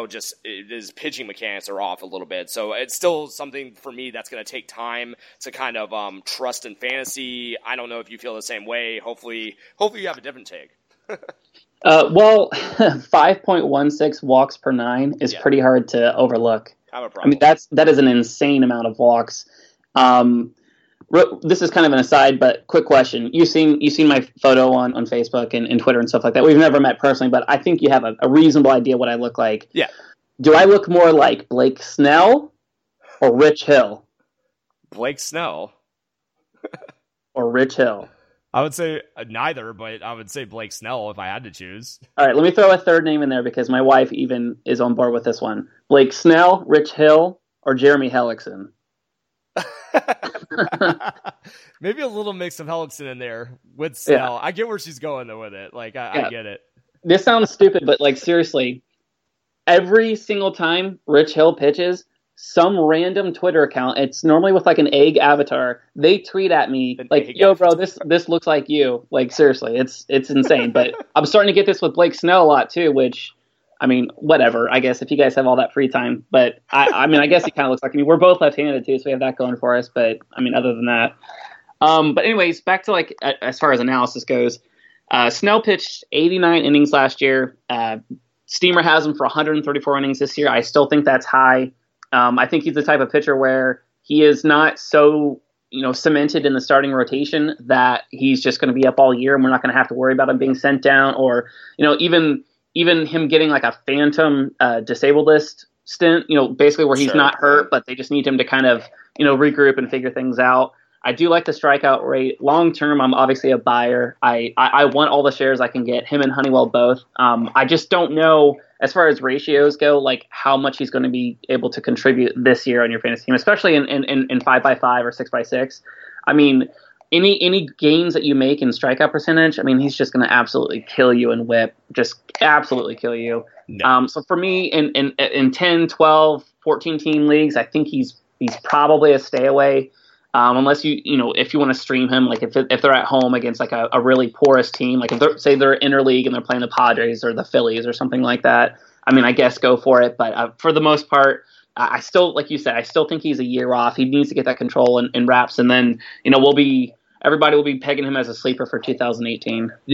his pitching mechanics are off a little bit. So it's still something for me that's going to take time to kind of trust in fantasy. I don't know if you feel the same way. Hopefully you have a different take. 5.16 walks per 9 is pretty hard to overlook. I have a problem. I mean, that is an insane amount of walks. This is kind of an aside, but quick question. You've seen my photo on Facebook and Twitter and stuff like that. We've never met personally, but I think you have a reasonable idea what I look like. Yeah. Do I look more like Blake Snell or Rich Hill? Blake Snell. Or Rich Hill? I would say neither, but I would say Blake Snell if I had to choose. All right, let me throw a third name in there because my wife even is on board with this one. Blake Snell, Rich Hill, or Jeremy Hellickson? Maybe a little mix of Hellickson in there with Snell. Yeah. I get where she's going though with it. I get it. This sounds stupid, but seriously, every single time Rich Hill pitches, some random Twitter account, it's normally with an egg avatar, they tweet at me yo bro, this looks like you. Seriously, it's insane. But I'm starting to get this with Blake Snell a lot too, which I mean, whatever, I guess, if you guys have all that free time. But, I mean, I guess he kind of looks like me. We're both left-handed, too, so we have that going for us. But, I mean, other than that. But anyways, back to, as far as analysis goes, Snell pitched 89 innings last year. Steamer has him for 134 innings this year. I still think that's high. I think he's the type of pitcher where he is not so, cemented in the starting rotation that he's just going to be up all year and we're not going to have to worry about him being sent down or, even him getting a phantom disabled list stint, basically where he's not hurt, but they just need him to kind of, regroup and figure things out. I do like the strikeout rate. Long term, I'm obviously a buyer. I want all the shares I can get, him and Honeywell both. I just don't know, as far as ratios go, how much he's going to be able to contribute this year on your fantasy team, especially in 5x5 or 6x6. I mean, any gains that you make in strikeout percentage, I mean, he's just going to absolutely kill you in whip, just absolutely kill you. No. So for me, in 10, 12, 14 team leagues, I think he's probably a stay away. Unless if you want to stream him, like if they're at home against like a really porous team, like if they're interleague and they're playing the Padres or the Phillies or something like that, I mean, I guess go for it. But for the most part, I still, like you said, I still think he's a year off. He needs to get that control in wraps, and then everybody will be pegging him as a sleeper for 2018. Yeah,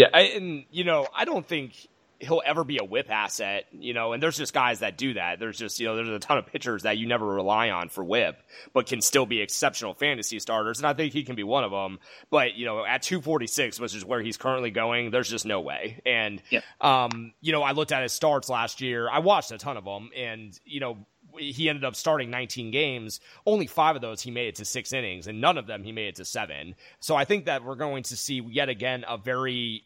I don't think he'll ever be a whip asset, and there's just guys that do that. There's just, there's a ton of pitchers that you never rely on for whip, but can still be exceptional fantasy starters. And I think he can be one of them. But, at 246, which is where he's currently going, there's just no way. And, I looked at his starts last year. I watched a ton of them, and, he ended up starting 19 games. Only 5 of those he made it to 6 innings, and none of them he made it to 7. So I think that we're going to see yet again a very,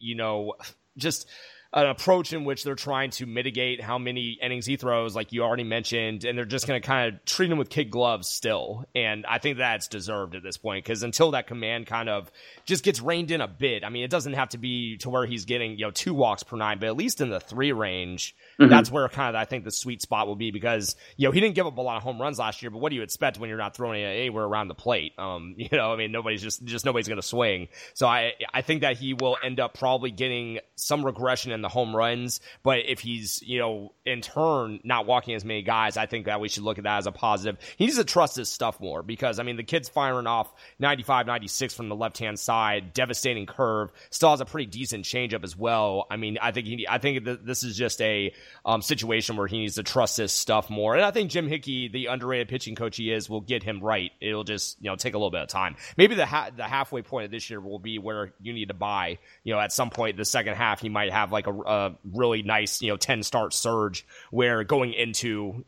just an approach in which they're trying to mitigate how many innings he throws, like you already mentioned, and they're just going to kind of treat him with kid gloves still. And I think that's deserved at this point, because until that command kind of just gets reined in a bit, I mean, it doesn't have to be to where he's getting 2 walks per 9, but at least in the 3 range, that's where kind of I think the sweet spot will be, because he didn't give up a lot of home runs last year, but what do you expect when you're not throwing it anywhere around the plate? I mean, nobody's nobody's going to swing. So I think that he will end up probably getting some regression in the home runs, but if he's in turn not walking as many guys, I think that we should look at that as a positive. He needs to trust his stuff more, because I mean, the kid's firing off 95, 96 from the left hand side, devastating curve, still has a pretty decent changeup as well. I mean, I think this is just a situation where he needs to trust his stuff more, and I think Jim Hickey, the underrated pitching coach he is, will get him right. It'll just take a little bit of time. Maybe the halfway point of this year will be where you need to buy. At some point the second half, he might have like a really nice 10 start surge, where going into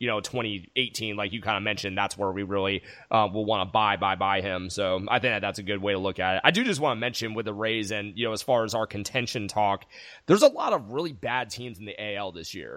2018, like you kind of mentioned, that's where we really will want to buy him. So I think that's a good way to look at it. I do just want to mention with the Rays, and as far as our contention talk, there's a lot of really bad teams in the AL this year.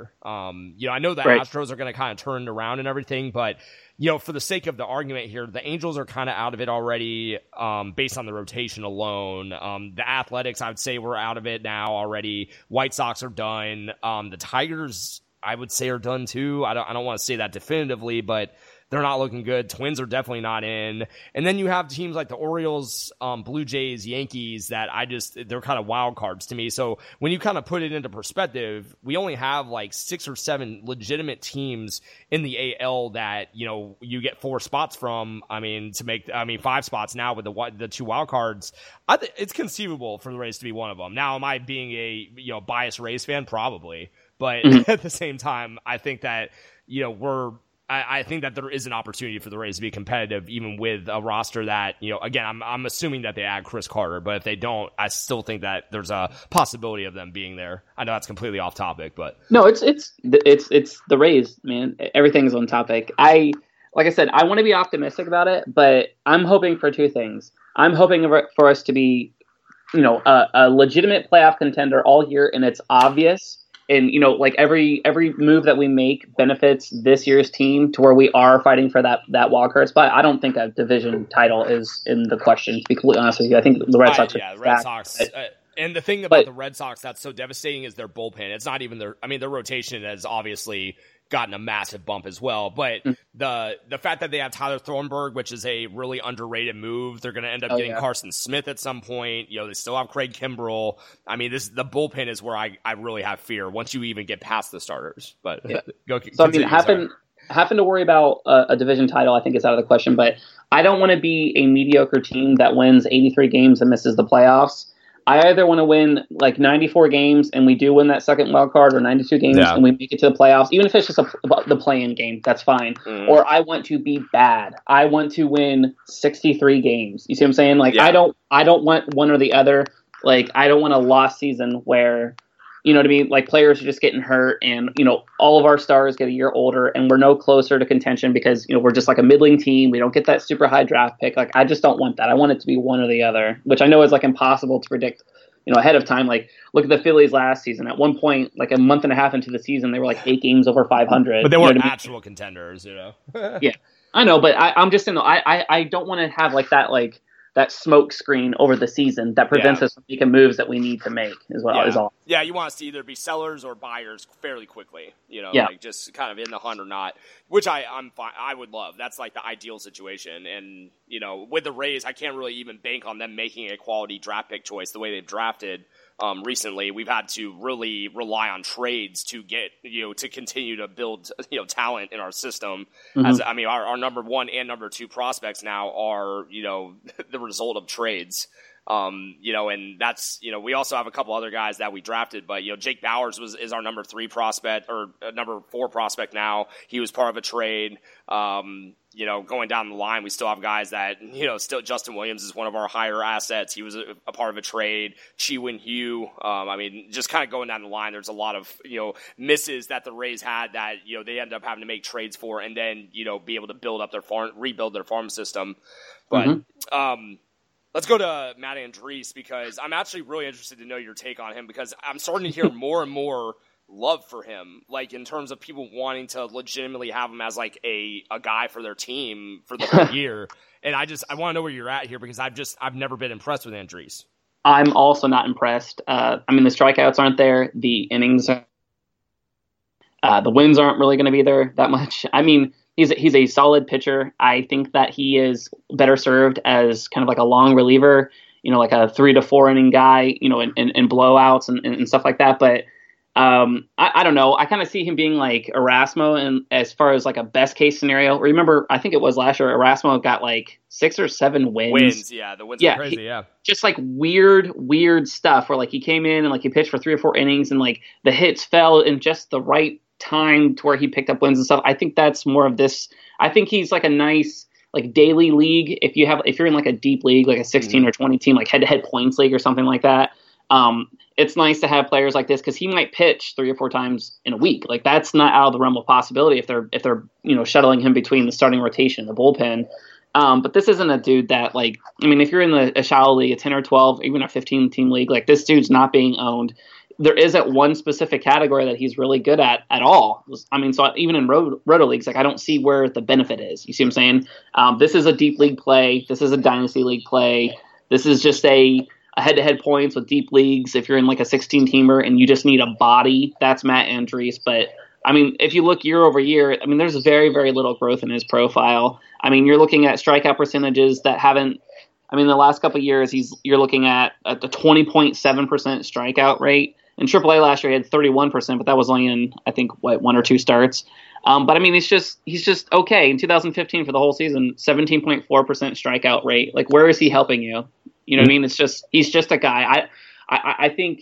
I know the Astros are going to kind of turn around and everything, but for the sake of the argument here, the Angels are kind of out of it already, based on the rotation alone. The Athletics, I would say, we're out of it now already. White Sox are done. The Tigers, I would say, are done too. I don't want to say that definitively, but they're not looking good. Twins are definitely not in. And then you have teams like the Orioles, Blue Jays, Yankees that they're kind of wild cards to me. So when you kind of put it into perspective, we only have like 6 or 7 legitimate teams in the AL that, you get 4 spots from. I mean, 5 spots now with the 2 wild cards. It's conceivable for the Rays to be one of them. Now, am I being a, biased Rays fan? Probably. But at the same time, I think that, I think that there is an opportunity for the Rays to be competitive, even with a roster that, again, I'm assuming that they add Chris Carter, but if they don't, I still think that there's a possibility of them being there. I know that's completely off topic, but no, it's the Rays, man. Everything's on topic. Like I said, I want to be optimistic about it, but I'm hoping for 2 things. I'm hoping for us to be, a legitimate playoff contender all year, and it's obvious. And, like every move that we make benefits this year's team to where we are fighting for that wild card spot. I don't think a division title is in the question, to be completely honest with you. I think the Red Sox the Red Sox. And the thing about the Red Sox that's so devastating is their bullpen. It's not even their rotation has obviously gotten a massive bump as well. But the fact that they have Tyler Thornburg, which is a really underrated move, they're going to end up getting Carson Smith at some point. They still have Craig Kimbrell. I mean, the bullpen is where I really have fear once you even get past the starters. But having to worry about a division title, I think is out of the question. But I don't want to be a mediocre team that wins 83 games and misses the playoffs. I either want to win like 94 games and we do win that second wild card, or 92 games and we make it to the playoffs, even if it's just the play-in game, that's fine. Or I want to be bad. I want to win 63 games. You see what I'm saying? Like I don't want one or the other. Like I don't want a lost season where, you know what I mean? Like players are just getting hurt and, all of our stars get a year older and we're no closer to contention because, we're just like a middling team. We don't get that super high draft pick. Like I just don't want that. I want it to be one or the other, which I know is like impossible to predict, ahead of time. Like look at the Phillies last season. At one point, like a month and a half into the season, they were like 8 games over 500. But they weren't actual contenders, Yeah, I know. But I'm just saying, I don't want to have like that that smoke screen over the season that prevents us from making moves that we need to make is all. Yeah, you want us to either be sellers or buyers fairly quickly, like just kind of in the hunt or not, which I'm fine. I would love. That's like the ideal situation. And, with the Rays, I can't really even bank on them making a quality draft pick choice the way they've drafted recently. We've had to really rely on trades to get, to continue to build, talent in our system. Mm-hmm. Our number 1 and number 2 prospects now are, the result of trades. And that's, we also have a couple other guys that we drafted, but, Jake Bowers is our number 3 prospect or number 4 prospect now. He was part of a trade. Going down the line, we still have guys that, still Justin Williams is one of our higher assets. He was a part of a trade. Chi-Win Hugh. Just kind of going down the line, there's a lot of, misses that the Rays had that, they ended up having to make trades for and then, be able to rebuild their farm system. But, let's go to Matt Andriese because I'm actually really interested to know your take on him because I'm starting to hear more and more love for him, like in terms of people wanting to legitimately have him as like a guy for their team for the whole year. And I want to know where you're at here because I've never been impressed with Andriese. I'm also not impressed. The strikeouts aren't there. The innings are, the wins aren't really going to be there that much. He's a solid pitcher. I think that he is better served as kind of like a long reliever, like a 3 to 4 inning guy, in blowouts and stuff like that. But I don't know. I kind of see him being like Erasmo, and as far as like a best case scenario. Remember, I think it was last year, Erasmo got like 6 or 7 wins. The wins were crazy. Just like weird stuff where like he came in and like he pitched for 3 or 4 innings and like the hits fell in just the right time to where he picked up wins and stuff. I think that's more of this. I think he's like a nice like daily league. If you're in like a deep league, like a 16 or 20 team, like head-to-head points league or something like that. It's nice to have players like this because he might pitch 3 or 4 times in a week. Like that's not out of the realm of possibility if they're shuttling him between the starting rotation and the bullpen. But this isn't a dude that like, if you're in a shallow league, a 10 or 12, even a 15 team league, like this dude's not being owned. There isn't one specific category that he's really good at all. So even in roto leagues, like I don't see where the benefit is. You see what I'm saying? This is a deep league play. This is a dynasty league play. This is just a head-to-head points with deep leagues. If you're in like a 16-teamer and you just need a body, that's Matt Andriese. But if you look year over year, there's very, very little growth in his profile. You're looking at strikeout percentages that haven't. The last couple of years, you're looking at the 20.7% strikeout rate. In AAA last year, he had 31%, but that was only in, I think, 1 or 2 starts. But he's just okay. In 2015 for the whole season, 17.4% strikeout rate. Like, where is he helping you? You know what I mean? He's just a guy. I think,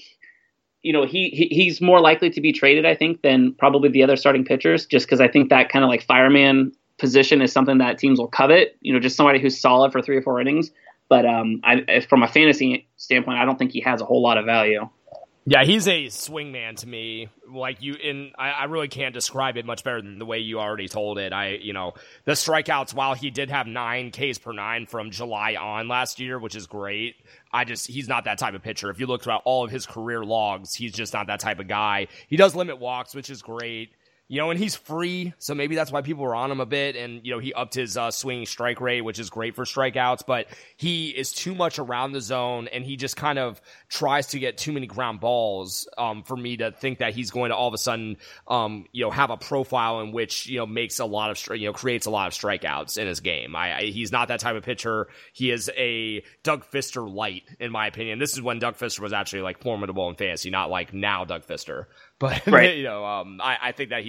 he's more likely to be traded, I think, than probably the other starting pitchers, just because I think that kind of like fireman position is something that teams will covet, just somebody who's solid for 3 or 4 innings. But from a fantasy standpoint, I don't think he has a whole lot of value. Yeah, he's a swingman to me. I really can't describe it much better than the way you already told it. The strikeouts, while he did have 9 Ks per 9 from July on last year, which is great, he's not that type of pitcher. If you look throughout all of his career logs, he's just not that type of guy. He does limit walks, which is great. And he's free, so maybe that's why people were on him a bit. And, he upped his swinging strike rate, which is great for strikeouts. But he is too much around the zone, and he just kind of tries to get too many ground balls for me to think that he's going to all of a sudden, have a profile in which, makes a lot of, creates a lot of strikeouts in his game. He's not that type of pitcher. He is a Doug Fister light, in my opinion. This is when Doug Fister was actually like formidable in fantasy, not like now Doug Fister. But, right. I think that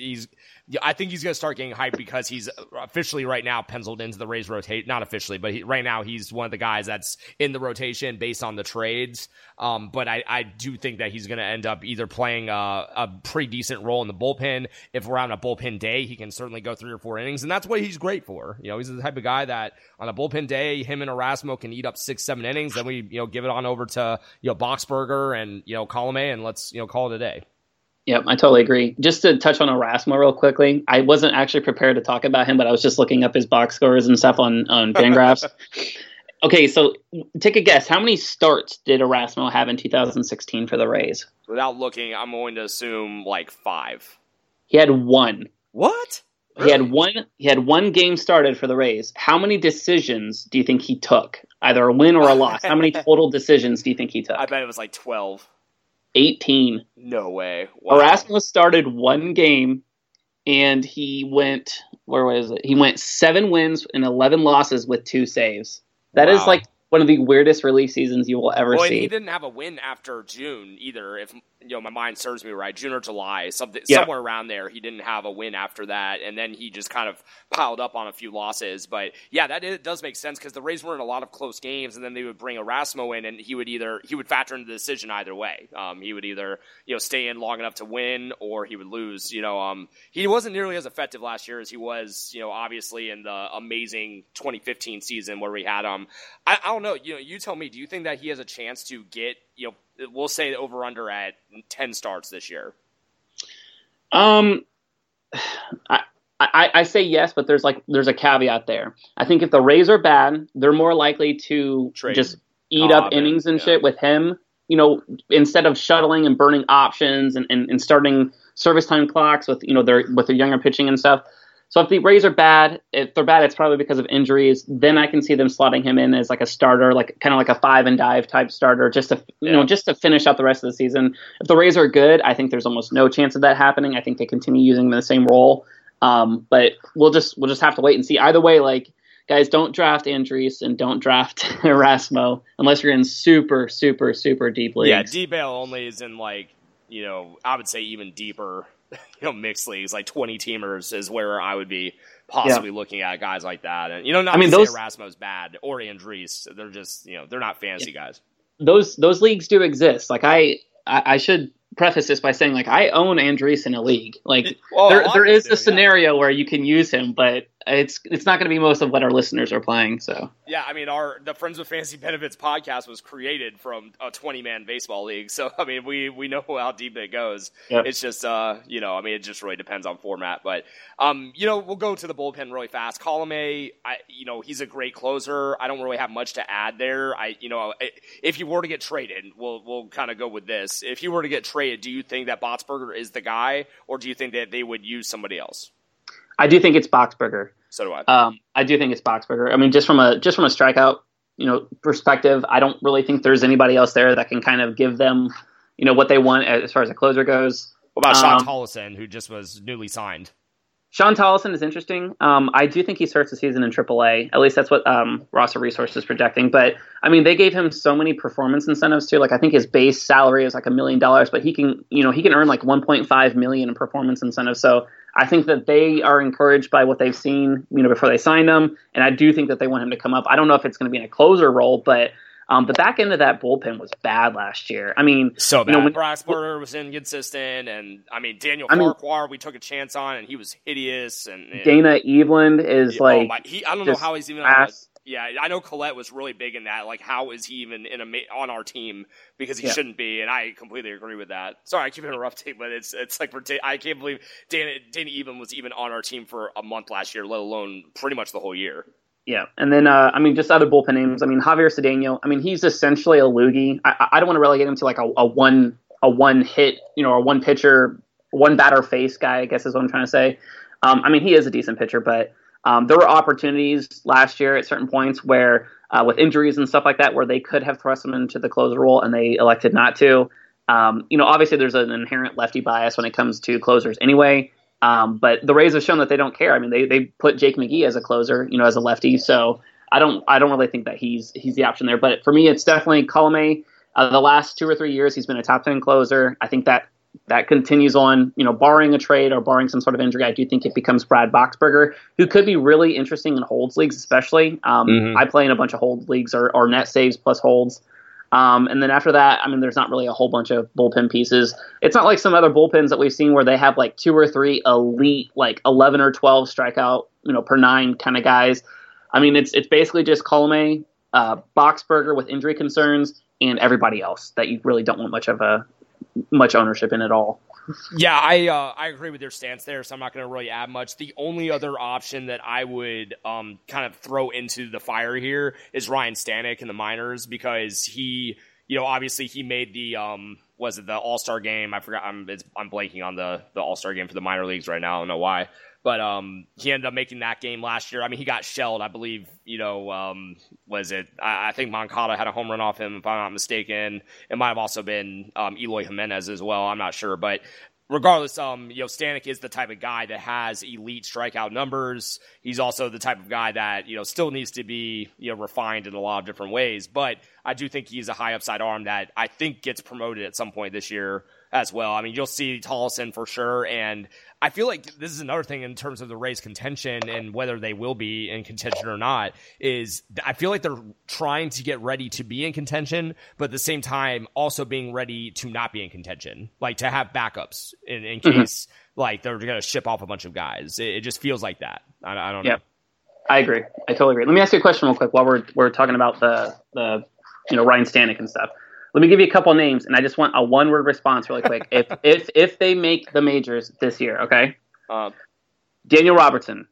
I think he's going to start getting hyped because he's officially right now penciled into the Rays rotation. Not officially, but right now he's one of the guys that's in the rotation based on the trades. But I do think that he's going to end up either playing a pretty decent role in the bullpen. If we're on a bullpen day, he can certainly go 3 or 4 innings, and that's what he's great for. He's the type of guy that on a bullpen day, him and Erasmo can eat up 6-7 innings. Then we give it on over to Boxberger and Colomé, and let's call it a day. Yep, I totally agree. Just to touch on Erasmo real quickly, I wasn't actually prepared to talk about him, but I was just looking up his box scores and stuff on Fangraphs. Okay, so take a guess. How many starts did Erasmo have in 2016 for the Rays? Without looking, I'm going to assume like 5. He had 1. What? Really? He had one game started for the Rays. How many decisions do you think he took either a win or a loss. How many total decisions do you think he took? I bet it was like 12. 18. No way. Wow. Erasmus started one game, and he went, where was it? He went 7 wins and 11 losses with 2 saves. That is like one of the weirdest release seasons you will ever see. And he didn't have a win after June either, if my mind serves me right. June or July, somewhere around there. He didn't have a win after that, and then he just kind of piled up on a few losses. But yeah, it does make sense because the Rays were in a lot of close games, and then they would bring Erasmo in, and he would factor into the decision either way. He would either stay in long enough to win, or he would lose. He wasn't nearly as effective last year as he was, obviously in the amazing 2015 season where we had him. I don't know. You tell me. Do you think that he has a chance to get, we'll say over under at 10 starts this year? I say yes, but there's a caveat there. I think if the Rays are bad, they're more likely to just eat up innings and shit with him. Instead of shuttling and burning options and starting service time clocks with their younger pitching and stuff. So if the Rays are bad, if they're bad, it's probably because of injuries. Then I can see them slotting him in as like a starter, like kind of like a 5 and dive type starter, just to finish out the rest of the season. If the Rays are good, I think there's almost no chance of that happening. I think they continue using him in the same role. But we'll just have to wait and see. Either way, guys, don't draft Andriese and don't draft Erasmo unless you're in super, super, super deep leagues. Yeah, D-Bale only is in I would say even deeper. Mixed leagues, like 20 teamers is where I would be possibly looking at guys like that. And, not to say Erasmo's bad or Andriese. They're just, they're not fantasy guys. Those leagues do exist. Like I should preface this by saying I own Andriese in a league. There is a scenario where you can use him, but it's not going to be most of what our listeners are playing. So yeah, I mean the Friends with Fantasy Benefits podcast was created from a 20-man baseball league. So I mean we know how deep it goes. Yep. It's just it just really depends on format. But we'll go to the bullpen really fast. Column A, he's a great closer. I don't really have much to add there. If he were to get traded, we'll kind of go with this. If he were to get traded, do you think that Botsberger is the guy, or do you think that they would use somebody else? I do think it's Boxberger. So do I. I do think it's Boxberger. I mean, just from a strikeout, perspective, I don't really think there's anybody else there that can kind of give them, what they want as far as a closer goes. What about Sean Tollison, who just was newly signed? Sean Tollison is interesting. I do think he starts the season in AAA. At least that's what Roster Resources is projecting. But I mean, they gave him so many performance incentives too. I think his base salary is $1 million, but he can earn $1.5 million in performance incentives. So I think that they are encouraged by what they've seen, before they signed him, and I do think that they want him to come up. I don't know if it's going to be in a closer role, but the back end of that bullpen was bad last year. I mean, so bad. Braxberger was inconsistent, and I mean Daniel Farquhar, we took a chance on, and he was hideous. And Dana Eveland is I don't know how he's even on. Yeah, I know Collette was really big in that. How is he even on our team? Because he shouldn't be, and I completely agree with that. Sorry, I keep interrupting, but it's I can't believe Dana Eveland was even on our team for a month last year, let alone pretty much the whole year. Yeah, and then just other bullpen names. I mean, Javier Cedeno. I mean, he's essentially a loogie. I don't want to relegate him to a one hit, a one pitcher, one batter face guy, I guess is what I'm trying to say. I mean, he is a decent pitcher, but there were opportunities last year at certain points where, with injuries and stuff like that, where they could have thrust him into the closer role, and they elected not to. Obviously there's an inherent lefty bias when it comes to closers anyway. But the Rays have shown that they don't care. I mean, they put Jake McGee as a closer, as a lefty. So I don't really think that he's the option there. But for me, it's definitely Column A. The last 2 or 3 years, he's been a top 10 closer. I think that continues on, barring a trade or barring some sort of injury. I do think it becomes Brad Boxberger, who could be really interesting in holds leagues, especially. I play in a bunch of hold leagues or net saves plus holds. And then after that, I mean, there's not really a whole bunch of bullpen pieces. It's not like some other bullpens that we've seen where they have 2 or 3 elite, 11 or 12 strikeout, per 9 kind of guys. I mean, it's basically just Colome, Boxberger with injury concerns, and everybody else that you really don't want much ownership in at all. Yeah, I agree with your stance there, so I'm not going to really add much. The only other option that I would kind of throw into the fire here is Ryan Stanek in the minors, because he obviously he made the was it the All-Star game? I forgot. I'm blanking on the All-Star game for the minor leagues right now. I don't know why. But he ended up making that game last year. I mean, he got shelled, I believe, was it? I think Moncada had a home run off him, if I'm not mistaken. It might have also been Eloy Jimenez as well. I'm not sure. But regardless, Stanek is the type of guy that has elite strikeout numbers. He's also the type of guy that, still needs to be, refined in a lot of different ways. But I do think he's a high upside arm that I think gets promoted at some point this year as well. I mean, you'll see Tolleson for sure. And I feel like this is another thing in terms of the Rays' contention and whether they will be in contention or not, is I feel like they're trying to get ready to be in contention, but at the same time also being ready to not be in contention, like to have backups in case like they're going to ship off a bunch of guys. It just feels like that. I don't know. I agree. I totally agree. Let me ask you a question real quick while we're talking about the Ryan Stanek and stuff. Let me give you a couple names, and I just want a one-word response really quick. If they make the majors this year, okay? Daniel Robertson.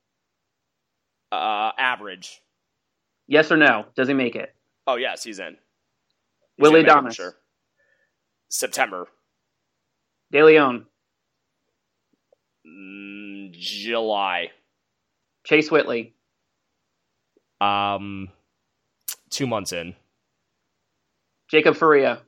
Average. Yes or no? Does he make it? Oh, yes, he's in. Willie Adames. Sure. September. De Leon. July. Chase Whitley. 2 months in. Jacob Faria.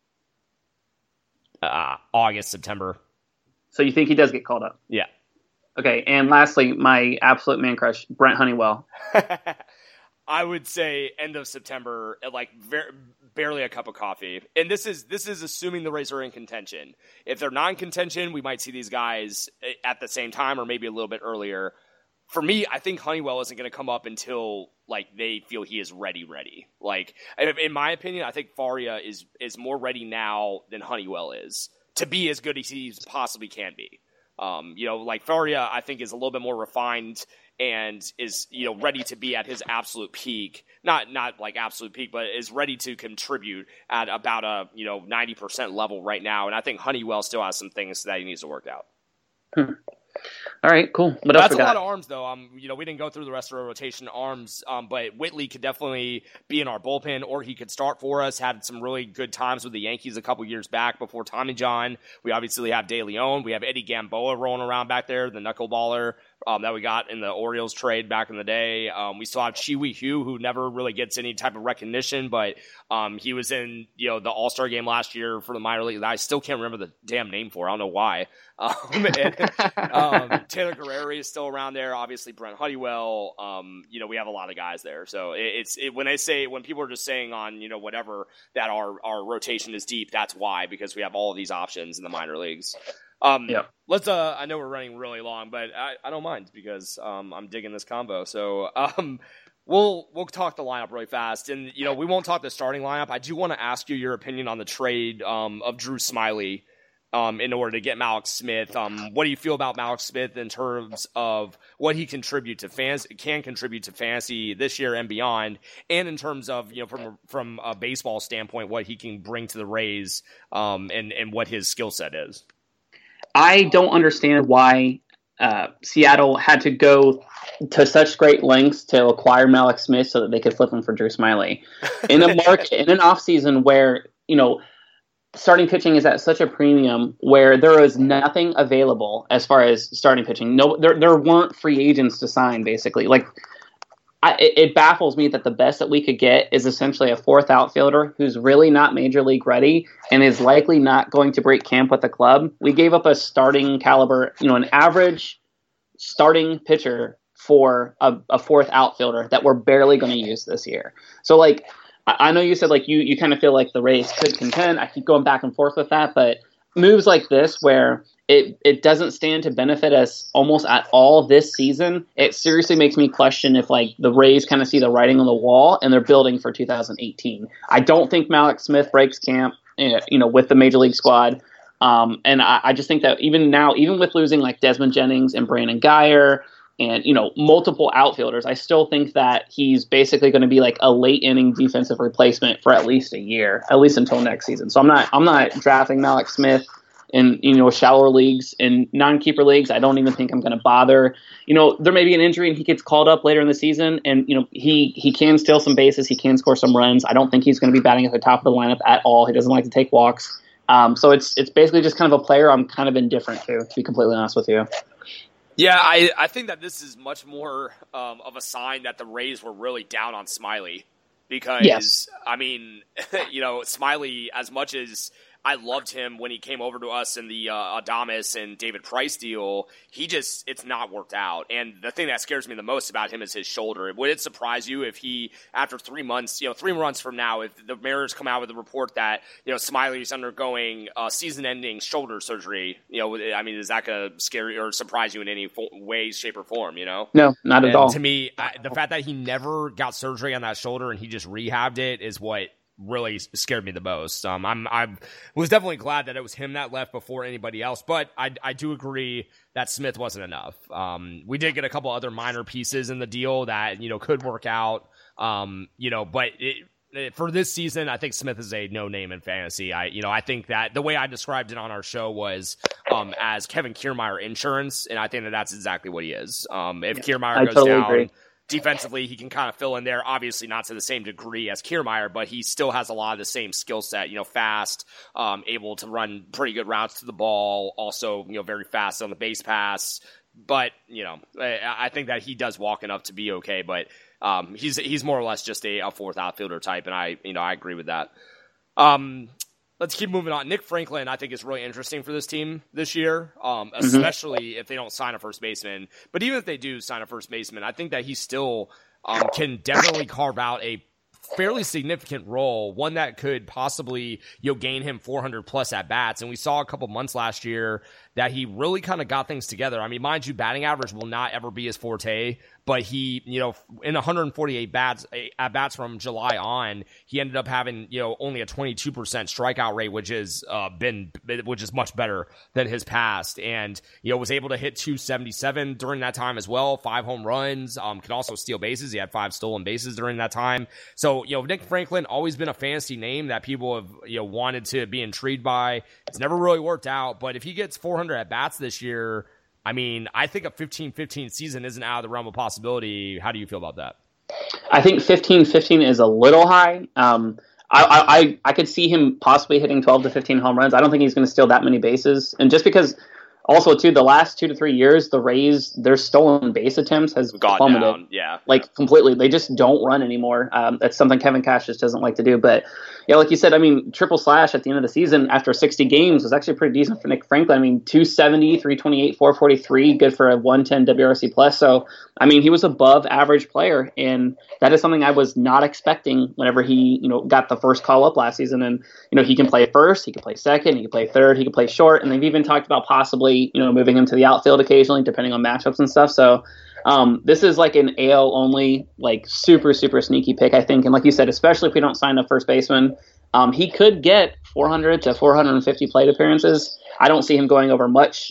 August, September. So you think he does get called up? Yeah. Okay, and lastly, my absolute man crush, Brent Honeywell. I would say end of September, at like barely a cup of coffee. And this is assuming the Rays are in contention. If they're not in contention, we might see these guys at the same time or maybe a little bit earlier. For me, I think Honeywell isn't going to come up until like they feel he is ready. Like, in my opinion, I think Faria is more ready now than Honeywell is to be as good as he possibly can be. Like Faria, I think is a little bit more refined and is, ready to be at his absolute peak. Not like absolute peak, but is ready to contribute at about a, 90% level right now. And I think Honeywell still has some things that he needs to work out. All right, cool. That's a lot of arms, though. We didn't go through the rest of our rotation arms, but Whitley could definitely be in our bullpen, or he could start for us. Had some really good times with the Yankees a couple years back before Tommy John. We obviously have De Leon. We have Eddie Gamboa rolling around back there, the knuckleballer that we got in the Orioles trade back in the day. We still have Chi Wei Hu, who never really gets any type of recognition, but he was in the All-Star game last year for the minor league. I still can't remember the damn name for. I don't know why. Taylor Guerrero is still around there. Obviously, Brent Honeywell. We have a lot of guys there. So when people are just saying on whatever that our rotation is deep, that's why, because we have all of these options in the minor leagues. Let's. I know we're running really long, but I don't mind because I'm digging this combo. So we'll talk the lineup really fast, and we won't talk the starting lineup. I do want to ask you your opinion on the trade of Drew Smyly. In order to get Mallex Smith. What do you feel about Mallex Smith in terms of what he can contribute to fantasy this year and beyond, and in terms of from a baseball standpoint, what he can bring to the Rays and what his skill set is? I don't understand why Seattle had to go to such great lengths to acquire Mallex Smith so that they could flip him for Drew Smyly in a market in an offseason where starting pitching is at such a premium where there is nothing available as far as starting pitching. No, there weren't free agents to sign, basically. It baffles me that the best that we could get is essentially a fourth outfielder who's really not major league ready and is likely not going to break camp with the club. We gave up a starting caliber, an average starting pitcher for a fourth outfielder that we're barely going to use this year. So, I know you said you kind of feel like the Rays could contend. I keep going back and forth with that, but moves like this where it doesn't stand to benefit us almost at all this season, it seriously makes me question if the Rays kind of see the writing on the wall and they're building for 2018. I don't think Mallex Smith breaks camp, with the major league squad. And I just think that even now, even with losing Desmond Jennings and Brandon Guyer, and, multiple outfielders, I still think that he's basically going to be a late inning defensive replacement for at least a year, at least until next season. So I'm not drafting Mallex Smith in, shallower leagues. In non-keeper leagues, I don't even think I'm going to bother. There may be an injury and he gets called up later in the season, and, he can steal some bases. He can score some runs. I don't think he's going to be batting at the top of the lineup at all. He doesn't like to take walks. So it's basically just kind of a player I'm kind of indifferent to be completely honest with you. Yeah, I think that this is much more of a sign that the Rays were really down on Smiley. Because, yes. I mean, Smiley, as much as I loved him when he came over to us in the Adames and David Price deal, it's not worked out. And the thing that scares me the most about him is his shoulder. Would it surprise you if he, after 3 months, 3 months from now, if the Mariners come out with a report that, Smiley's undergoing season-ending shoulder surgery, is that going to scare you or surprise you in any way, shape, or form, No, not at all. To me, the fact that he never got surgery on that shoulder and he just rehabbed it is what really scared me the most. I was definitely glad that it was him that left before anybody else, but I do agree that Smith wasn't enough. We did get a couple other minor pieces in the deal that, could work out, but for this season, I think Smith is a no name in fantasy. I think that the way I described it on our show was as Kevin Kiermaier insurance, and I think that that's exactly what he is. If Kiermaier goes down, agree. Defensively, he can kind of fill in there. Obviously, not to the same degree as Kiermaier, but he still has a lot of the same skill set. Fast, able to run pretty good routes to the ball. Also, very fast on the base pass. But I think that he does walk enough to be okay. But he's more or less just a fourth outfielder type, and I agree with that. Let's keep moving on. Nick Franklin, I think, is really interesting for this team this year, especially if they don't sign a first baseman. But even if they do sign a first baseman, I think that he still can definitely carve out a fairly significant role, one that could possibly gain him 400-plus at-bats. And we saw a couple months last year that he really kind of got things together. I mean, mind you, batting average will not ever be his forte, but he, in 148 at-bats from July on, he ended up having, only a 22% strikeout rate, which is much better than his past. And, was able to hit 277 during that time as well, 5 home runs, could also steal bases. He had 5 stolen bases during that time. So, Nick Franklin, always been a fantasy name that people have, wanted to be intrigued by. It's never really worked out, but if he gets 400 at-bats this year, I mean, I think a 15-15 season isn't out of the realm of possibility. How do you feel about that? I think 15-15 is a little high. I could see him possibly hitting 12 to 15 home runs. I don't think he's going to steal that many bases. And just because also, too, the last 2 to 3 years, the Rays, their stolen base attempts has plummeted. Down. Yeah. Completely. They just don't run anymore. That's something Kevin Cash just doesn't like to do. But, yeah, like you said, I mean, triple slash at the end of the season after 60 games was actually pretty decent for Nick Franklin. I mean, 270, 328, 443, good for a 110 WRC plus. So, I mean, he was above average player. And that is something I was not expecting whenever he, got the first call up last season. And, he can play first, he can play second, he can play third, he can play short. And they've even talked about possibly moving him to the outfield occasionally, depending on matchups and stuff. So this is like an AL only, super, super sneaky pick, I think. And like you said, especially if we don't sign a first baseman, he could get 400 to 450 plate appearances. I don't see him going over much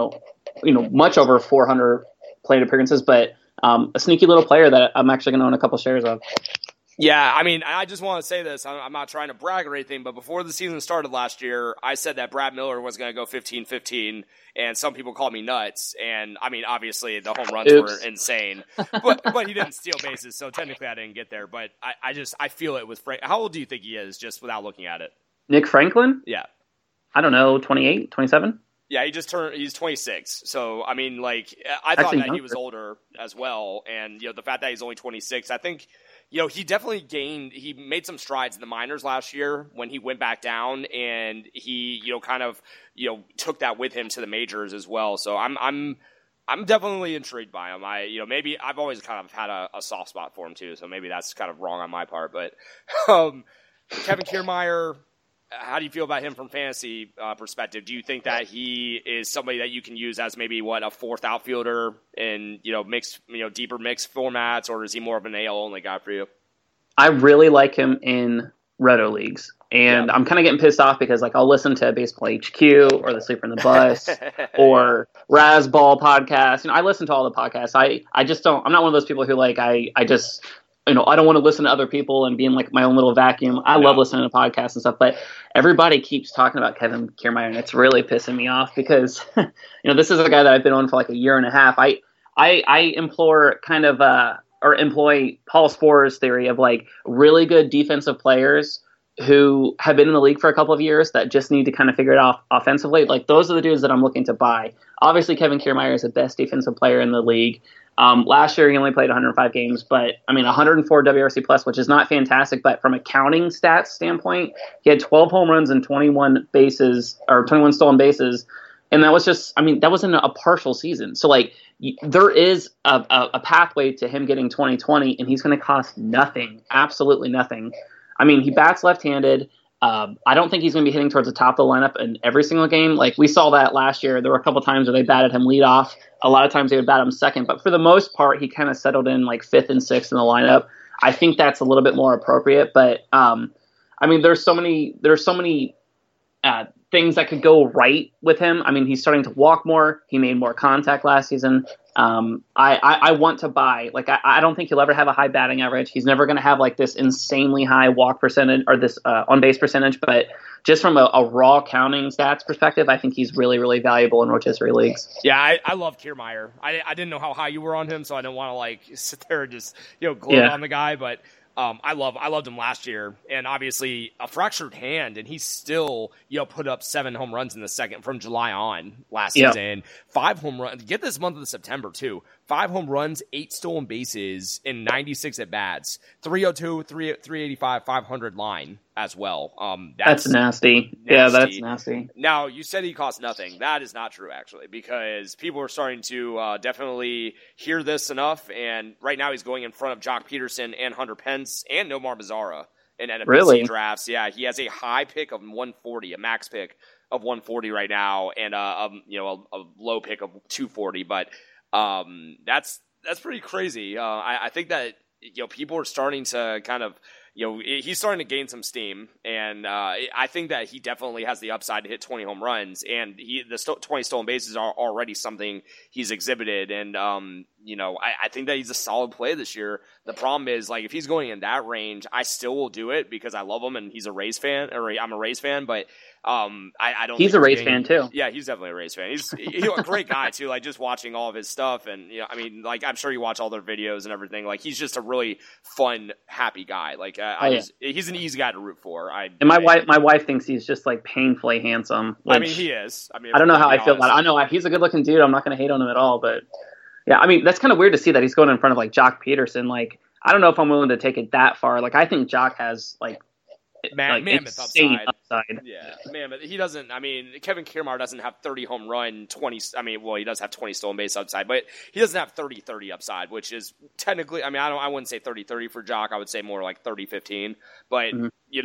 over 400 plate appearances, but a sneaky little player that I'm actually going to own a couple shares of. Yeah, I mean, I just want to say this. I'm not trying to brag or anything, but before the season started last year, I said that Brad Miller was going to go 15-15, and some people called me nuts. And, I mean, obviously, the home runs were insane. But he didn't steal bases, so technically I didn't get there. But I feel it with Frank. How old do you think he is, just without looking at it? Nick Franklin? Yeah. I don't know, 28, 27? Yeah, he's 26. So, I mean, I thought that he was older as well. And, the fact that he's only 26, I think – he definitely he made some strides in the minors last year when he went back down, and he, took that with him to the majors as well. So I'm definitely intrigued by him. Maybe I've always kind of had a soft spot for him too. So maybe that's kind of wrong on my part, but, Kevin Kiermaier, how do you feel about him from fantasy perspective? Do you think that he is somebody that you can use as maybe a fourth outfielder in mixed deeper mixed formats, or is he more of an AL only guy for you? I really like him in Roto leagues, and I'm kind of getting pissed off because I'll listen to Baseball HQ or the Sleeper in the Bus or Razzball podcast. I listen to all the podcasts. I just don't. I'm not one of those people who I just I don't want to listen to other people and be in like my own little vacuum. I love listening to podcasts and stuff, but everybody keeps talking about Kevin Kiermaier, and it's really pissing me off because, this is a guy that I've been on for like a year and a half. I implore kind of, or employ Paul Sporer's theory of like really good defensive players who have been in the league for a couple of years that just need to kind of figure it out offensively. Like those are the dudes that I'm looking to buy. Obviously, Kevin Kiermaier is the best defensive player in the league. Last year, he only played 105 games, but 104 WRC plus, which is not fantastic. But from a counting stats standpoint, he had 12 home runs and 21 stolen bases. And that was just, that wasn't a partial season. So like there is a pathway to him getting 2020, and he's going to cost nothing, absolutely nothing. He bats left-handed. I don't think he's going to be hitting towards the top of the lineup in every single game. Like we saw that last year. There were a couple times where they batted him lead off. A lot of times they would bat him second. But for the most part, he kind of settled in like fifth and sixth in the lineup. I think that's a little bit more appropriate. But, there's so many things that could go right with him. He's starting to walk more. He made more contact last season. I want to buy. Like I don't think he'll ever have a high batting average. He's never going to have like this insanely high walk percentage or this on base percentage. But just from a raw counting stats perspective, I think he's really, really valuable in rotisserie leagues. Yeah, I love Kiermaier. I didn't know how high you were on him, so I didn't want to like sit there and just gloat on the guy, but. I loved him last year, and obviously a fractured hand, and he still, put up 7 home runs in the second from July on last season. 5 home runs. Get this month of September too. 5 home runs, 8 stolen bases in 96 at bats, 302, 385, 500 line as well. That's nasty. Yeah, that's nasty. Now, you said he cost nothing. That is not true, actually, because people are starting to definitely hear this enough. And right now, he's going in front of Jock Peterson and Hunter Pence and Nomar Mazara in NFBC drafts. Yeah, he has a high pick of 140, a max pick of 140 right now, and a low pick of 240. But that's pretty crazy. I think that people are starting to kind of he's starting to gain some steam, and I think that he definitely has the upside to hit 20 home runs, and the 20 stolen bases are already something he's exhibited, and I think that he's a solid play this year. The problem is, like, if he's going in that range, I still will do it because I love him and he's a Rays fan, or I'm a Rays fan, but I don't. He's a Rays fan too. Yeah, he's definitely a Rays fan. He's a great guy too. Like just watching all of his stuff, and I'm sure you watch all their videos and everything. Like he's just a really fun, happy guy. Like he's an easy guy to root for. My wife thinks he's just like painfully handsome. He is. I don't know how I feel about it. I know he's a good looking dude. I'm not going to hate on him at all, but yeah, that's kind of weird to see that he's going in front of like Jock Peterson. Like I don't know if I'm willing to take it that far. Like I think Jock has mammoth upside. Yeah, mammoth. He doesn't. Kevin Kiermaier doesn't have 30 home run, 20. He does have 20 stolen base upside, but he doesn't have 30-30 upside, which is technically. I wouldn't say 30-30 for Jock. I would say more like 30-15. But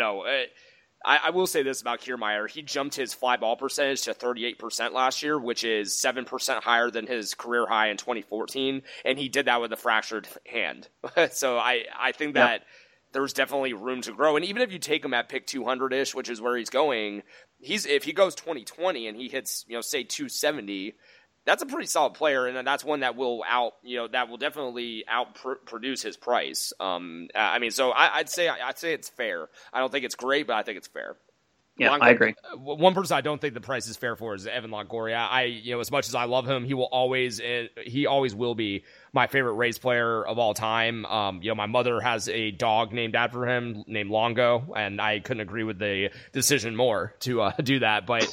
I will say this about Kiermaier. He jumped his fly ball percentage to 38% last year, which is 7% higher than his career high in 2014, and he did that with a fractured hand. So I think that. There's definitely room to grow. And even if you take him at pick 200-ish, which is where he's going, if he goes 2020 and he hits, say 270, that's a pretty solid player. And that's one that will definitely outproduce his price. So I'd say it's fair. I don't think it's great, but I think it's fair. Yeah, I agree. One person I don't think the price is fair for is Evan Longoria. As much as I love him, he always will be my favorite Rays player of all time. My mother has a dog named after him, named Longo, and I couldn't agree with the decision more to do that. But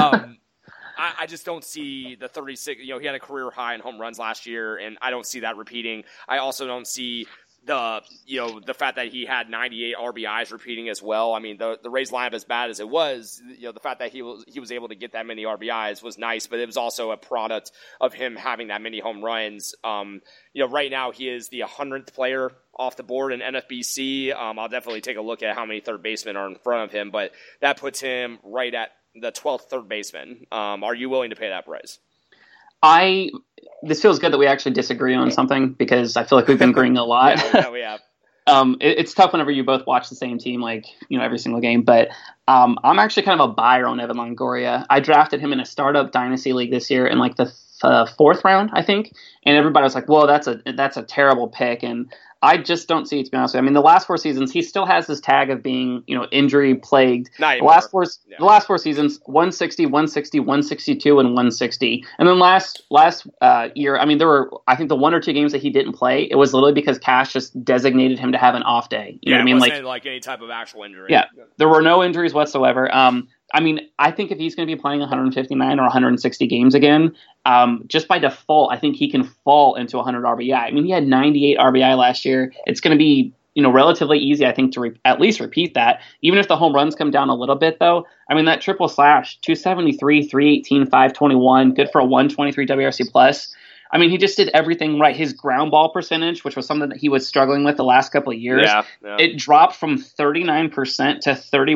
I just don't see the 36. He had a career high in home runs last year, and I don't see that repeating. I also don't see the fact that he had 98 RBIs repeating as well. The Rays lineup, as bad as it was, the fact that he was able to get that many RBIs was nice, but it was also a product of him having that many home runs. Right now he is the 100th player off the board in NFBC. I'll definitely take a look at how many third basemen are in front of him, but that puts him right at the 12th third baseman. Are you willing to pay that price? This feels good that we actually disagree on something because I feel like we've been agreeing a lot. Yeah, we have. It's tough whenever you both watch the same team, every single game. But I'm actually kind of a buyer on Evan Longoria. I drafted him in a startup dynasty league this year in the 4th round, I think. And everybody was like, "Well, that's a terrible pick." And I just don't see it, to be honest with you. I mean, the last 4 seasons, he still has this tag of being, injury plagged. The last four seasons, 160, 160, 162, and 160. And then last year, I mean, there were, I think, the 1 or 2 games that he didn't play. It was literally because Cash just designated him to have an off day. You know what I mean? It wasn't like any type of actual injury. Yeah, there were no injuries whatsoever. I mean, I think if he's going to be playing 159 or 160 games again, just by default, I think he can fall into 100 RBI. I mean, he had 98 RBI last year. It's going to be, relatively easy, I think, to at least repeat that. Even if the home runs come down a little bit, though, I mean, that triple slash, 273, 318, 521, good for a 123 WRC plus. I mean, he just did everything right. His ground ball percentage, which was something that he was struggling with the last couple of years, it dropped from 39% to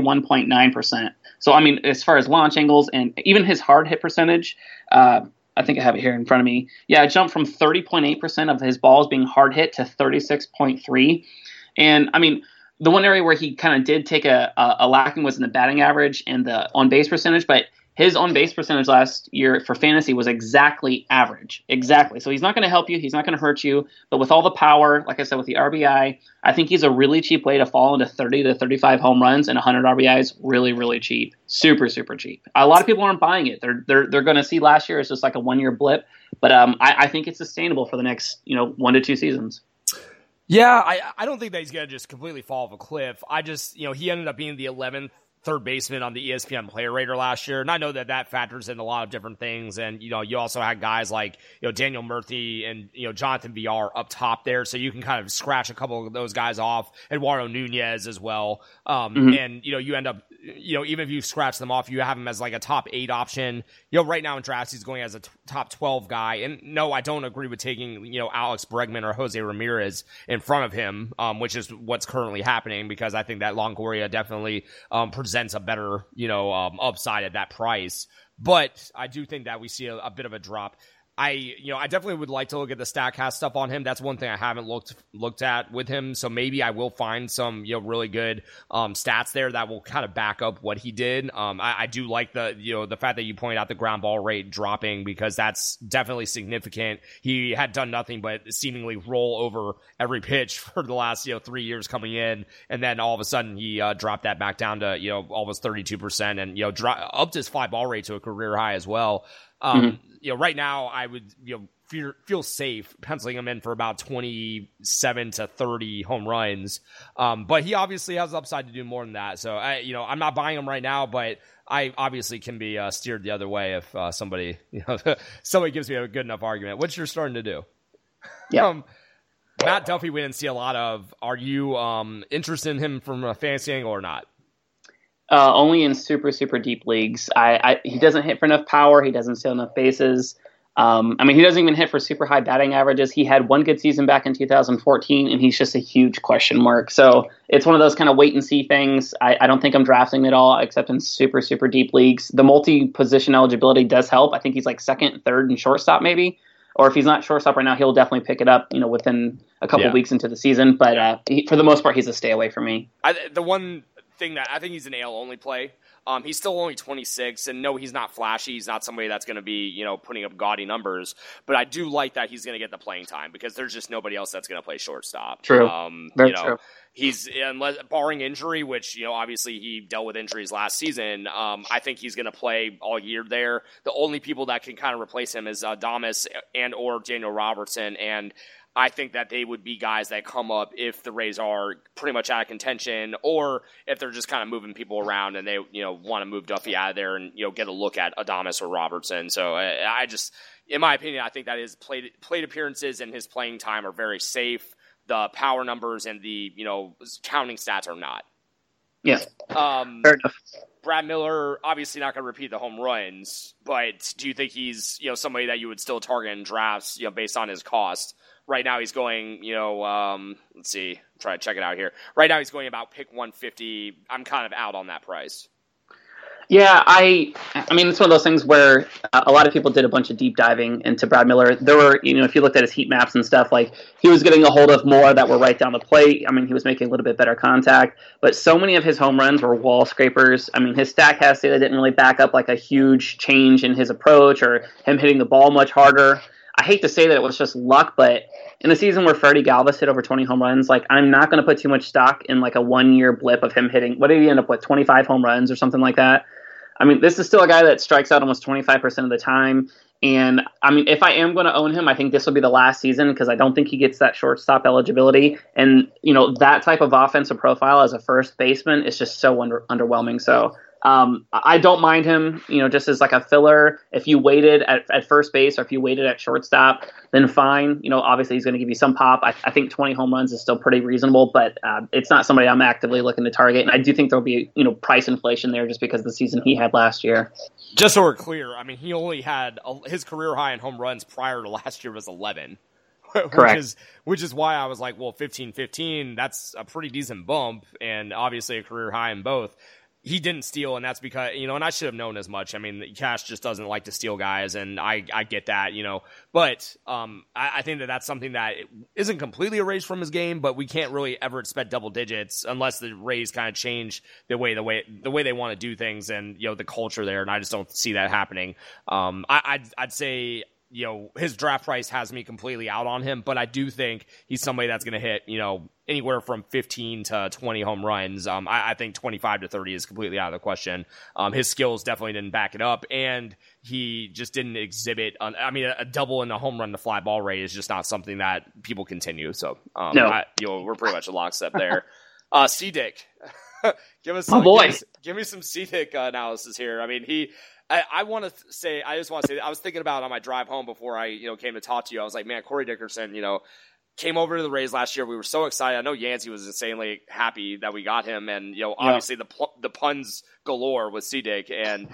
31.9%. So, I mean, as far as launch angles and even his hard hit percentage, I think I have it here in front of me. Yeah, it jumped from 30.8% of his balls being hard hit to 36.3%. And, I mean, the one area where he kind of did take a lacking was in the batting average and the on-base percentage, but his on-base percentage last year for fantasy was exactly average. Exactly. So he's not going to help you. He's not going to hurt you. But with all the power, like I said, with the RBI, I think he's a really cheap way to fall into 30 to 35 home runs, and 100 RBIs really, really cheap. Super, super cheap. A lot of people aren't buying it. They're going to see last year as just like a one-year blip. But I think it's sustainable for the next 1 to 2 seasons. Yeah, I don't think that he's going to just completely fall off a cliff. I just, he ended up being the 11th third baseman on the ESPN Player Rater last year, and I know that factors in a lot of different things. And you also had guys like Daniel Murphy and Jonathan Villar up top there, so you can kind of scratch a couple of those guys off. Eduardo Nunez as well, and you end up even if you scratch them off, you have him as like a top 8 option. Right now in drafts he's going as a top 12 guy, and no, I don't agree with taking Alex Bregman or Jose Ramirez in front of him, which is what's currently happening, because I think that Longoria definitely presents a better, upside at that price. But I do think that we see a bit of a drop. I definitely would like to look at the StatCast stuff on him. That's one thing I haven't looked at with him. So maybe I will find some, really good stats there that will kind of back up what he did. I do like the fact that you point out the ground ball rate dropping, because that's definitely significant. He had done nothing but seemingly roll over every pitch for the last, 3 years coming in. And then all of a sudden he dropped that back down to, almost 32% and, upped his fly ball rate to a career high as well. Right now I would, feel safe penciling him in for about 27 to 30 home runs. But he obviously has upside to do more than that. So I'm not buying him right now, but I obviously can be steered the other way if somebody gives me a good enough argument, which you're starting to do. Yeah. Matt Duffy we didn't see a lot of. Are you interested in him from a fantasy angle or not? Only in super, super deep leagues. He doesn't hit for enough power. He doesn't steal enough bases. He doesn't even hit for super high batting averages. He had one good season back in 2014, and he's just a huge question mark. So it's one of those kind of wait and see things. I don't think I'm drafting at all, except in super, super deep leagues. The multi-position eligibility does help. I think he's like second, third, and shortstop maybe. Or if he's not shortstop right now, he'll definitely pick it up, within a couple of weeks into the season. But for the most part, he's a stay away from me. The one thing that I think he's an AL only play. He's still only 26, and no, he's not flashy. He's not somebody that's going to be, putting up gaudy numbers. But I do like that he's going to get the playing time, because there's just nobody else that's going to play shortstop. True. Very true. He's, barring injury, which, obviously he dealt with injuries last season. I think he's going to play all year there. The only people that can kind of replace him is Adames and or Daniel Robertson, and I think that they would be guys that come up if the Rays are pretty much out of contention, or if they're just kind of moving people around and they, want to move Duffy out of there and, get a look at Adames or Robertson. So I just, in my opinion, I think that his plate appearances and his playing time are very safe. The power numbers and the, counting stats are not. Yeah. Fair enough. Brad Miller, obviously not going to repeat the home runs, but do you think he's, somebody that you would still target in drafts, based on his cost? Right now he's going, let's see, try to check it out here. Right now he's going about pick 150. I'm kind of out on that price. Yeah, I mean, it's one of those things where a lot of people did a bunch of deep diving into Brad Miller. There were, if you looked at his heat maps and stuff, like he was getting a hold of more that were right down the plate. I mean, he was making a little bit better contact, but so many of his home runs were wall scrapers. I mean, his Statcast data didn't really back up like a huge change in his approach or him hitting the ball much harder. I hate to say that it was just luck, but in the season where Freddie Galvis hit over 20 home runs, like I'm not going to put too much stock in like a 1 year blip of him hitting. What did he end up with? 25 home runs or something like that. I mean, this is still a guy that strikes out almost 25% of the time. And I mean, if I am going to own him, I think this will be the last season because I don't think he gets that shortstop eligibility. And, that type of offensive profile as a first baseman is just so underwhelming. So I don't mind him, just as like a filler. If you waited at first base or if you waited at shortstop, then fine. Obviously he's going to give you some pop. I think 20 home runs is still pretty reasonable, but it's not somebody I'm actively looking to target. And I do think there'll be, price inflation there just because of the season he had last year. Just so we're clear, I mean, he only had his career high in home runs prior to last year was 11. Correct. Which is why I was like, well, 15-15, that's a pretty decent bump and obviously a career high in both. He didn't steal, and that's because, and I should have known as much. I mean, Cash just doesn't like to steal guys, and I get that, But I think that's something that isn't completely erased from his game, but we can't really ever expect double digits unless the Rays kind of change the way they want to do things and, the culture there, and I just don't see that happening. I'd say, his draft price has me completely out on him, but I do think he's somebody that's going to hit, anywhere from 15 to 20 home runs. I think 25 to 30 is completely out of the question. His skills definitely didn't back it up, and he just didn't exhibit. A double and a home run to fly ball rate is just not something that people continue. So, no. We're pretty much a lockstep there. C-Dick, give me some C-Dick analysis here. I mean, I want to say, I was thinking about on my drive home before I, came to talk to you. I was like, man, Corey Dickerson, came over to the Rays last year. We were so excited. I know Yancey was insanely happy that we got him, and obviously the puns galore with C-Dick, and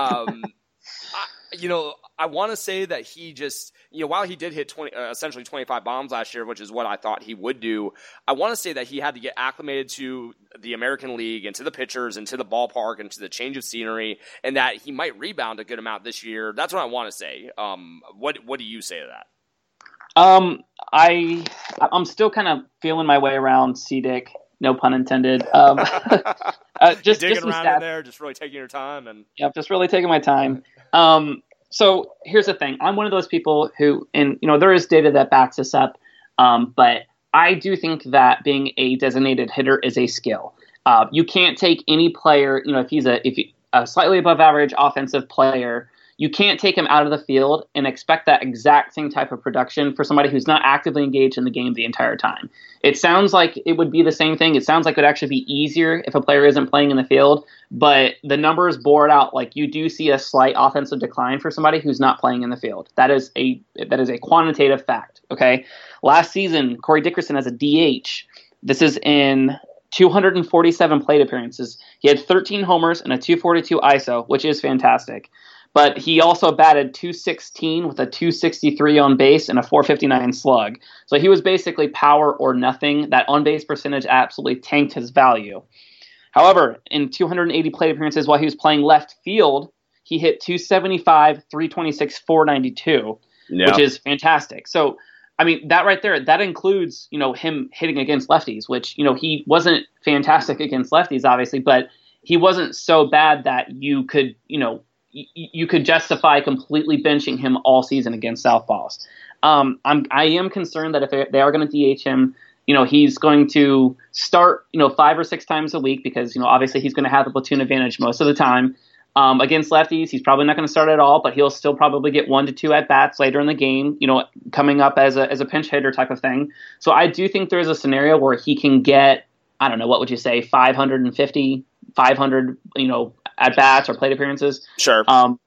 I want to say that he just, while he did hit essentially 25 bombs last year, which is what I thought he would do, I want to say that he had to get acclimated to the American League and to the pitchers and to the ballpark and to the change of scenery, and that he might rebound a good amount this year. That's what I want to say. What do you say to that? I'm still kind of feeling my way around C-Dick, no pun intended. Just digging around in there, just really taking your time, and just really taking my time. So here's the thing: I'm one of those people who, and there is data that backs this up, but I do think that being a designated hitter is a skill. You can't take any player, if he's a slightly above average offensive player. You can't take him out of the field and expect that exact same type of production for somebody who's not actively engaged in the game the entire time. It sounds like it would be the same thing. It sounds like it would actually be easier if a player isn't playing in the field, but the numbers bore it out. Like, you do see a slight offensive decline for somebody who's not playing in the field. That is a quantitative fact. Okay. Last season, Corey Dickerson as a DH, this is in 247 plate appearances. He had 13 homers and a 242 ISO, which is fantastic. But he also batted .216 with a .263 on base and a .459 slug. So he was basically power or nothing. That on-base percentage absolutely tanked his value. However, in 280 plate appearances while he was playing left field, he hit .275, .326, .492, which is fantastic. So, I mean, that right there, that includes, him hitting against lefties, which, he wasn't fantastic against lefties, obviously, but he wasn't so bad that you could, you could justify completely benching him all season against southpaws. I am concerned that if they are going to DH him, he's going to start, 5 or 6 times a week because, obviously he's going to have the platoon advantage most of the time. Against lefties, he's probably not going to start at all, but he'll still probably get 1 to 2 at bats later in the game, coming up as a pinch hitter type of thing. So I do think there's a scenario where he can get, I don't know, what would you say, 550, 500, at bats or plate appearances. Sure.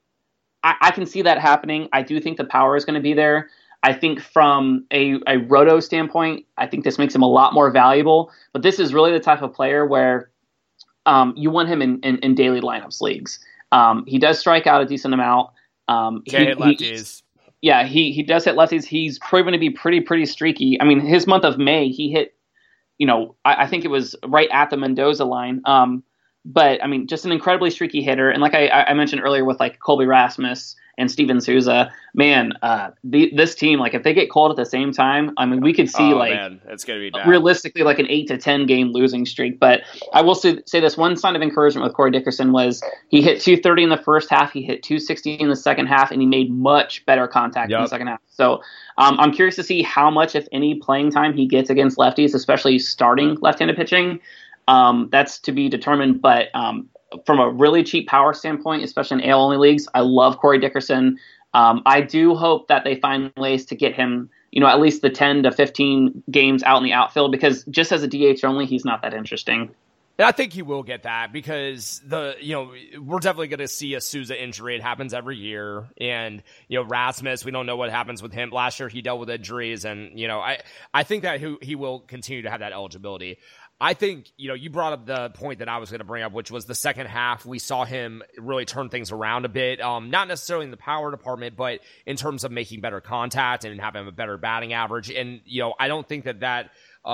I can see that happening. I do think the power is going to be there. I think from a roto standpoint, I think this makes him a lot more valuable. But this is really the type of player where you want him in daily lineups leagues. He does strike out a decent amount. He hit lefties. He does hit lefties. He's proven to be pretty streaky. I mean, his month of May, he hit, I think it was right at the Mendoza line. But I mean, just an incredibly streaky hitter. And like I mentioned earlier with like Colby Rasmus and Steven Souza, man, this team, like if they get called at the same time, I mean, we could see it's gonna be bad. Realistically like an 8 to 10 game losing streak. But I will say this one sign of encouragement with Corey Dickerson was he hit 230 in the first half, he hit 260 in the second half, and he made much better contact in the second half. So I'm curious to see how much, if any, playing time he gets against lefties, especially starting left-handed pitching. That's to be determined, but from a really cheap power standpoint, especially in AL-only leagues, I love Corey Dickerson. I do hope that they find ways to get him, at least the 10 to 15 games out in the outfield, because just as a DH only, he's not that interesting. And I think he will get that because we're definitely going to see a Souza injury. It happens every year. And, Rasmus, we don't know what happens with him. Last year he dealt with injuries, and, I think that he will continue to have that eligibility. I think, you brought up the point that I was going to bring up, which was the second half. We saw him really turn things around a bit, not necessarily in the power department, but in terms of making better contact and having a better batting average. And, I don't think that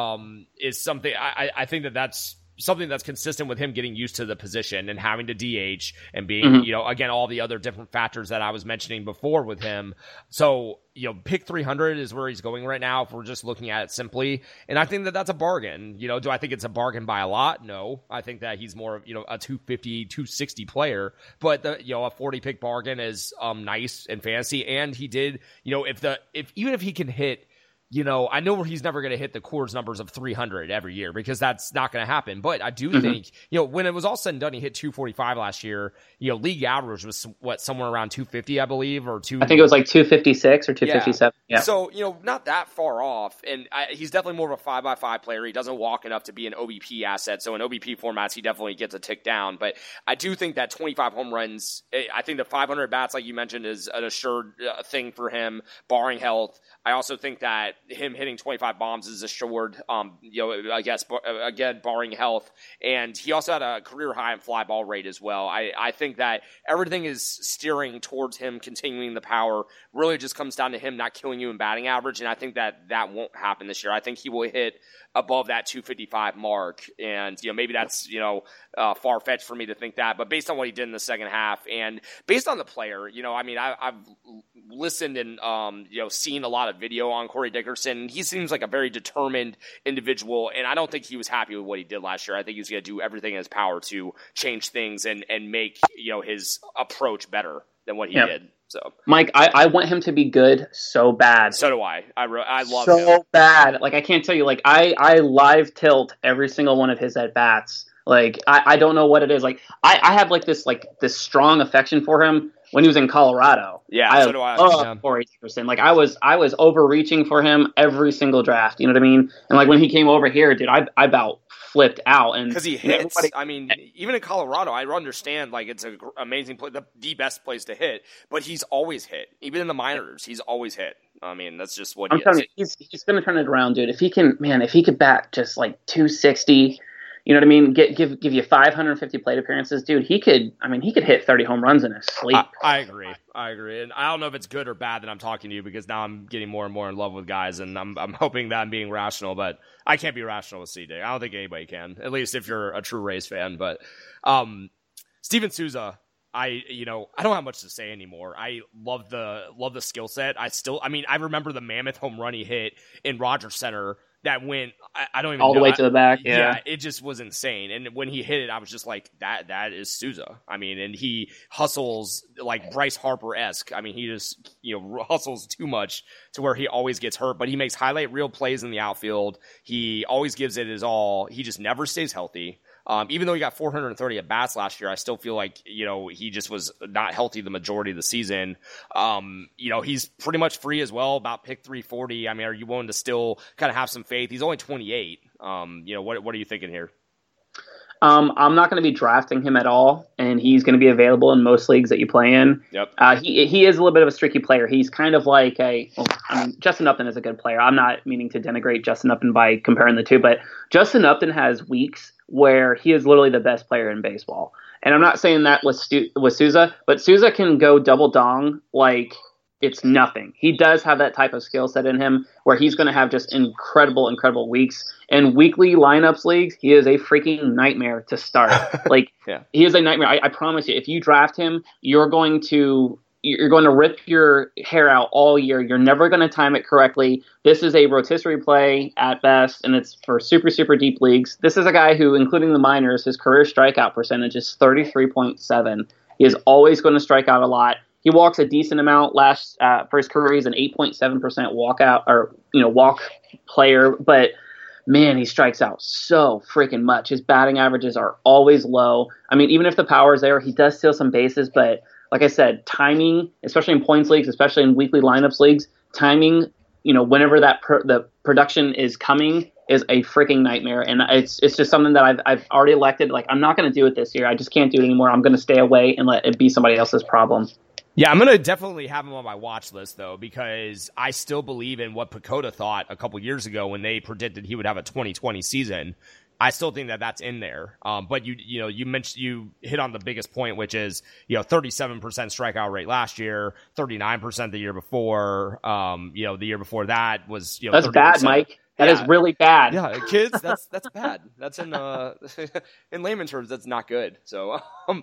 is something, I think that's something that's consistent with him getting used to the position and having to DH and being, again, all the other different factors that I was mentioning before with him. So, pick 300 is where he's going right now if we're just looking at it simply. And I think that that's a bargain. Do I think it's a bargain by a lot? No. I think that he's more of, a 250, 260 player. But, a 40 pick bargain is nice and fancy. And he did, even if he can hit, I know he's never going to hit the Coors numbers of 300 every year because that's not going to happen. But I do think, when it was all said and done, he hit 245 last year. League average was somewhere around 250, I believe, or I think it was like 256 or 257. Yeah. So, not that far off. And he's definitely more of a 5x5 player. He doesn't walk enough to be an OBP asset. So in OBP formats, he definitely gets a tick down. But I do think that 25 home runs, I think the 500 bats, like you mentioned, is an assured thing for him, barring health. I also think that him hitting 25 bombs is assured, I guess, again, barring health. And he also had a career high in fly ball rate as well. I think that everything is steering towards him continuing the power. Really just comes down to him not killing you in batting average. And I think that won't happen this year. I think he will hit above that 255 mark. And, maybe that's, far-fetched for me to think that. But based on what he did in the second half and based on the player, I've listened and, seen a lot of video on Corey Dickerson. He seems like a very determined individual, and I don't think he was happy with what he did last year. I think he's going to do everything in his power to change things and make, his approach better than what he did. So, Mike, I want him to be good so bad. So do I. I love him. So bad. Like, I can't tell you, like, I live tilt every single one of his at-bats. Like, I don't know what it is. Like, I have, this strong affection for him when he was in Colorado. Yeah, so do I. Love Corey Dickerson. Like, I was overreaching for him every single draft. You know what I mean? And, like, when he came over here, dude, I about flipped out. And because he hits. Even in Colorado, I understand, like, it's an amazing place, the best place to hit, but he's always hit. Even in the minors, he's always hit. That's just what I'm telling you, he's going to turn it around, dude. If he could bat just, like, 260, you know what I mean? Give you 550 plate appearances, dude. He could hit 30 home runs in his sleep. I agree. And I don't know if it's good or bad that I'm talking to you because now I'm getting more and more in love with guys, and I'm hoping that I'm being rational, but I can't be rational with CJ. I don't think anybody can, at least if you're a true Rays fan. But Steven Souza, I don't have much to say anymore. I love the skill set. I remember the mammoth home run he hit in Rogers Center. That went, I don't even all know. the way to the back. Yeah, it just was insane. And when he hit it, I was just like, that is Souza. And he hustles like Bryce Harper-esque. He just, hustles too much to where he always gets hurt, but he makes highlight reel plays in the outfield. He always gives it his all. He just never stays healthy. Even though he got 430 at bats last year, I still feel like, he just was not healthy the majority of the season. He's pretty much free as well, about pick 340. Are you willing to still kind of have some faith? He's only 28. What are you thinking here? I'm not going to be drafting him at all, and he's going to be available in most leagues that you play in. Yep. He is a little bit of a streaky player. He's kind of like Justin Upton is a good player. I'm not meaning to denigrate Justin Upton by comparing the two, but Justin Upton has weeks where he is literally the best player in baseball. And I'm not saying that with Souza, but Souza can go double dong like it's nothing. He does have that type of skill set in him where he's going to have just incredible weeks. In weekly lineups leagues, he is a freaking nightmare to start. Like, he is a nightmare. I promise you, if you draft him, you're going to rip your hair out all year. You're never going to time it correctly. This is a rotisserie play at best, and it's for super, super deep leagues. This is a guy who, including the minors, his career strikeout percentage is 33.7. He is always going to strike out a lot. He walks a decent amount. For his career, he's an 8.7% walk player, but man, he strikes out so freaking much. His batting averages are always low. I mean, even if the power is there, he does steal some bases, but like I said, timing, especially in points leagues, especially in weekly lineups leagues, timing, whenever the production is coming is a freaking nightmare. And it's just something that I've already elected. Like, I'm not going to do it this year. I just can't do it anymore. I'm going to stay away and let it be somebody else's problem. Yeah, I'm going to definitely have him on my watch list, though, because I still believe in what Pacoda thought a couple years ago when they predicted he would have a 2020 season. I still think that that's in there. But you mentioned, you hit on the biggest point, which is, 37% strikeout rate last year, 39% the year before. The year before that was, that's 30%. Bad, Mike. That is really bad. Yeah, kids, that's bad. That's in layman terms, that's not good. So,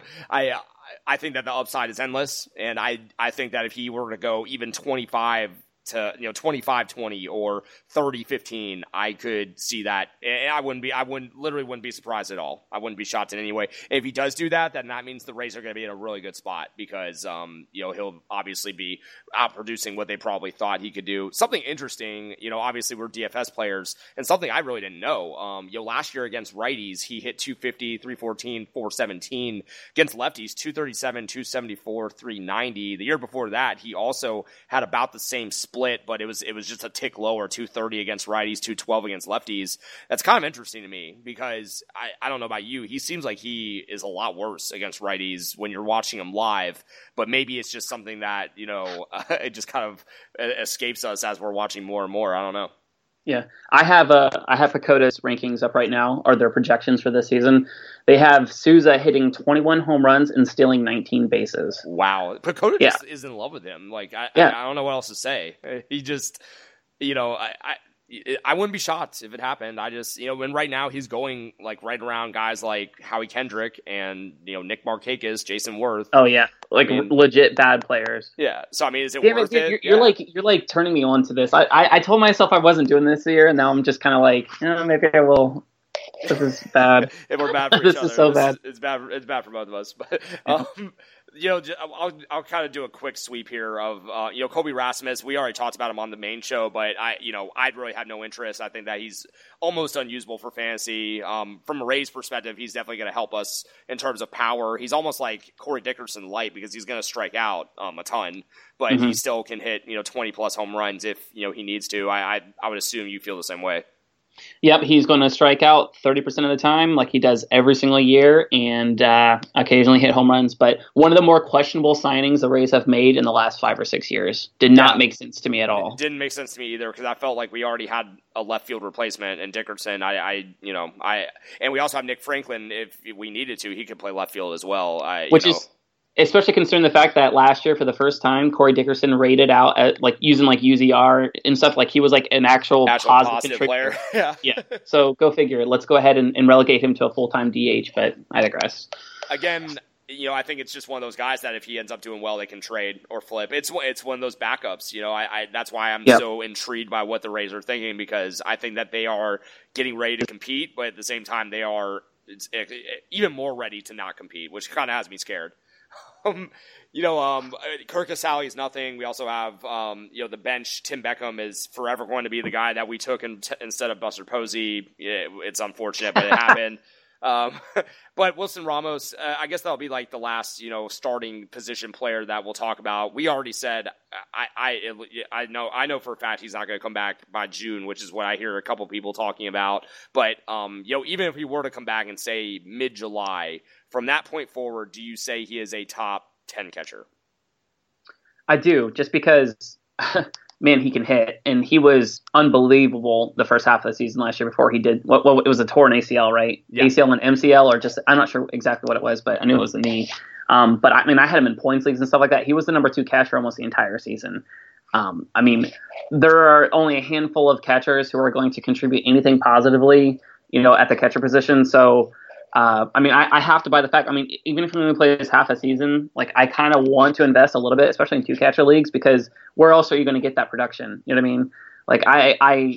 I think that the upside is endless, and I think that if he were to go even 25 to 25-20 or 30-15, I could see that. And I wouldn't be surprised at all. I wouldn't be shocked in any way. And if he does do that, then that means the Rays are going to be in a really good spot because he'll obviously be outproducing what they probably thought he could do. Something interesting, obviously we're DFS players, and something I really didn't know. Last year against righties, he hit 250, 314, 417. Against lefties, 237, 274, 390. The year before that, he also had about the same split, but it was just a tick lower, 230 against righties, 212 against lefties. That's kind of interesting to me because I don't know about you. He seems like he is a lot worse against righties when you're watching him live, but maybe it's just something that, it just kind of escapes us as we're watching more and more. I don't know. Yeah, I have Pacoda's rankings up right now, or their projections for this season. They have Souza hitting 21 home runs and stealing 19 bases. Wow, Pacoda just is in love with him. Like, I don't know what else to say. He just, I wouldn't be shocked if it happened. I just, and right now he's going like right around guys like Howie Kendrick and Nick Markakis, Jason Worth. Oh yeah, legit bad players. Yeah. So I mean, is it worth it? You're like turning me on to this. I told myself I wasn't doing this year, and now I'm just kind of like, maybe I will. This is bad. If we're bad for each this other, is so bad. It's bad. It's bad for both of us. But I'll kind of do a quick sweep here of Kobe Rasmus. We already talked about him on the main show, but I'd really had no interest. I think that he's almost unusable for fantasy. From a Rays perspective, he's definitely going to help us in terms of power. He's almost like Corey Dickerson light because he's going to strike out a ton, but he still can hit 20 plus home runs if he needs to. I would assume you feel the same way. Yep, he's going to strike out 30% of the time like he does every single year and occasionally hit home runs. But one of the more questionable signings the Rays have made in the last 5 or 6 years did not make sense to me at all. It didn't make sense to me either because I felt like we already had a left field replacement in Dickerson. And we also have Nick Franklin. If we needed to, he could play left field as well. Is especially considering the fact that last year, for the first time, Corey Dickerson rated out at using UZR and stuff. Like he was like an actual positive player. Yeah. So go figure. Let's go ahead and relegate him to a full-time DH. But I digress. Again, I think it's just one of those guys that if he ends up doing well, they can trade or flip. It's one of those backups. That's why I'm so intrigued by what the Rays are thinking because I think that they are getting ready to compete, but at the same time they are even more ready to not compete, which kind of has me scared. Kirk Casale is nothing. We also have, the bench. Tim Beckham is forever going to be the guy that we took instead of Buster Posey. It's unfortunate, but it happened. But Wilson Ramos, I guess that'll be like the last, starting position player that we'll talk about. We already said, I know for a fact he's not going to come back by June, which is what I hear a couple people talking about. But, even if he were to come back and say mid-July, from that point forward, do you say he is a top 10 catcher? I do, just because, man, he can hit. And he was unbelievable the first half of the season last year before he did, it was a torn ACL, right? Yeah. ACL and MCL, or just, I'm not sure exactly what it was, but I knew it was the knee. But I mean, I had him in points leagues and stuff like that. He was the number 2 catcher almost the entire season. I mean, there are only a handful of catchers who are going to contribute anything positively, at the catcher position. So, I mean, I have to buy the fact. I mean, even if he only plays half a season, like I kind of want to invest a little bit, especially in 2 catcher leagues, because where else are you going to get that production? You know what I mean? Like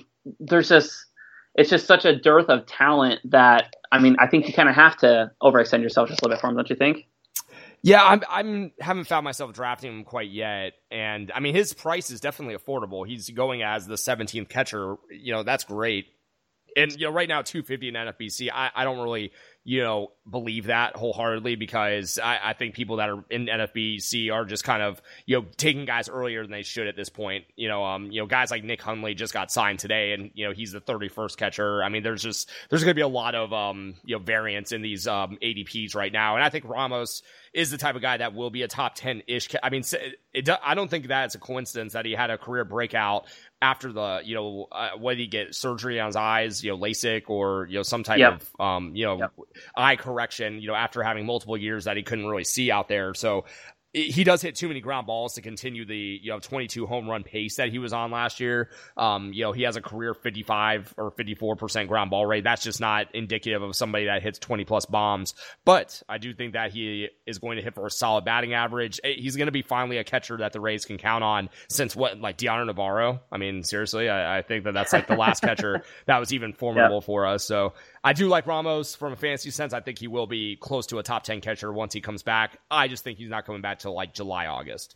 it's just such a dearth of talent that, I mean, I think you kind of have to overextend yourself just a little bit for him, don't you think? Yeah, I haven't found myself drafting him quite yet, and I mean his price is definitely affordable. He's going as the 17th catcher, that's great. And right now $250 in NFBC, I don't really believe that wholeheartedly, because I think people that are in NFBC are just kind of taking guys earlier than they should at this point. Guys like Nick Hundley just got signed today, and he's the 31st catcher. I mean, there's going to be a lot of variance in these ADPs right now, and I think Ramos is the type of guy that will be a top 10-ish. I mean, I don't think that it's a coincidence that he had a career breakout after the, whether he get surgery on his eyes, LASIK, or, some type of, eye correction, after having multiple years that he couldn't really see out there. So he does hit too many ground balls to continue the 22 home run pace that he was on last year. He has a career 55 or 54% ground ball rate. That's just not indicative of somebody that hits 20 plus bombs. But I do think that he is going to hit for a solid batting average. He's going to be finally a catcher that the Rays can count on since Deanna Navarro. I mean, seriously, I think that's like the last catcher that was even formidable for us. So I do like Ramos from a fantasy sense. I think he will be close to a top 10 catcher once he comes back. I just think he's not coming back till like July, August.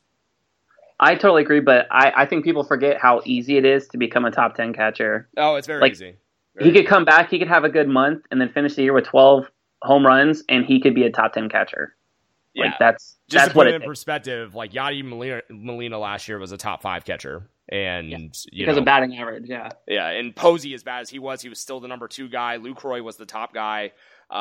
I totally agree, but I think people forget how easy it is to become a top 10 catcher. Oh, it's very easy. He could come back, he could have a good month, and then finish the year with 12 home runs, and he could be a top 10 catcher. Yeah. Like that's just that's to what put it it in perspective. Like Yadi Molina last year was a top 5 catcher, and because of batting average. Yeah, and Posey, as bad as he was still the number 2 guy. Lucroy was the top guy.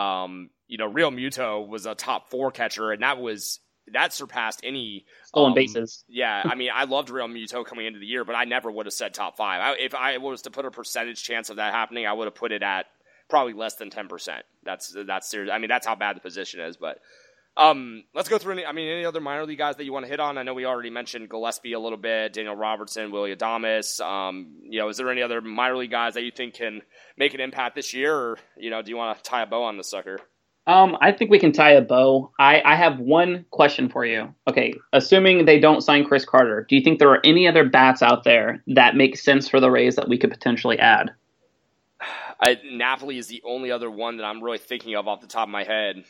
Real Muto was a top 4 catcher, and that surpassed any stolen bases. Yeah, I mean, I loved Real Muto coming into the year, but I never would have said top 5. If I was to put a percentage chance of that happening, I would have put it at probably less than 10%. That's serious. I mean, that's how bad the position is. But let's go through any other minor league guys that you want to hit on. I know we already mentioned Gillespie a little bit, Daniel Robertson, Willy Adames. Is there any other minor league guys that you think can make an impact this year, or do you want to tie a bow on the sucker? I think we can tie a bow. I have one question for you. Okay, assuming they don't sign Chris Carter, do you think there are any other bats out there that make sense for the Rays that we could potentially add? Napoli is the only other one that I'm really thinking of off the top of my head.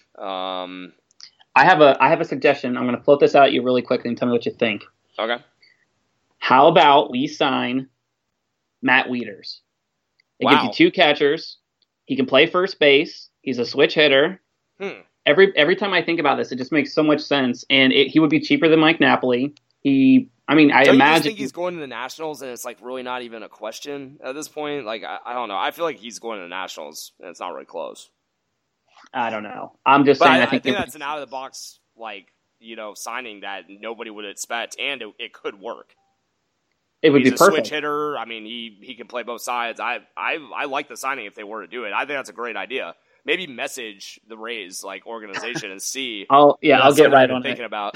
I have a suggestion. I'm going to float this out at you really quickly and tell me what you think. Okay. How about we sign Matt Wieters? It gives you 2 catchers. He can play first base. He's a switch hitter. Every time I think about this, it just makes so much sense. And he would be cheaper than Mike Napoli. I imagine. You think he's going to the Nationals, and it's like really not even a question at this point? Like I don't know. I feel like he's going to the Nationals, and it's not really close. I don't know. I'm just saying. I think that's an out of the box signing that nobody would expect, and it could work. It would be perfect. He's a switch hitter. I mean, he can play both sides. I like the signing if they were to do it. I think that's a great idea. Maybe message the Rays organization and see. I'll get right on thinking about.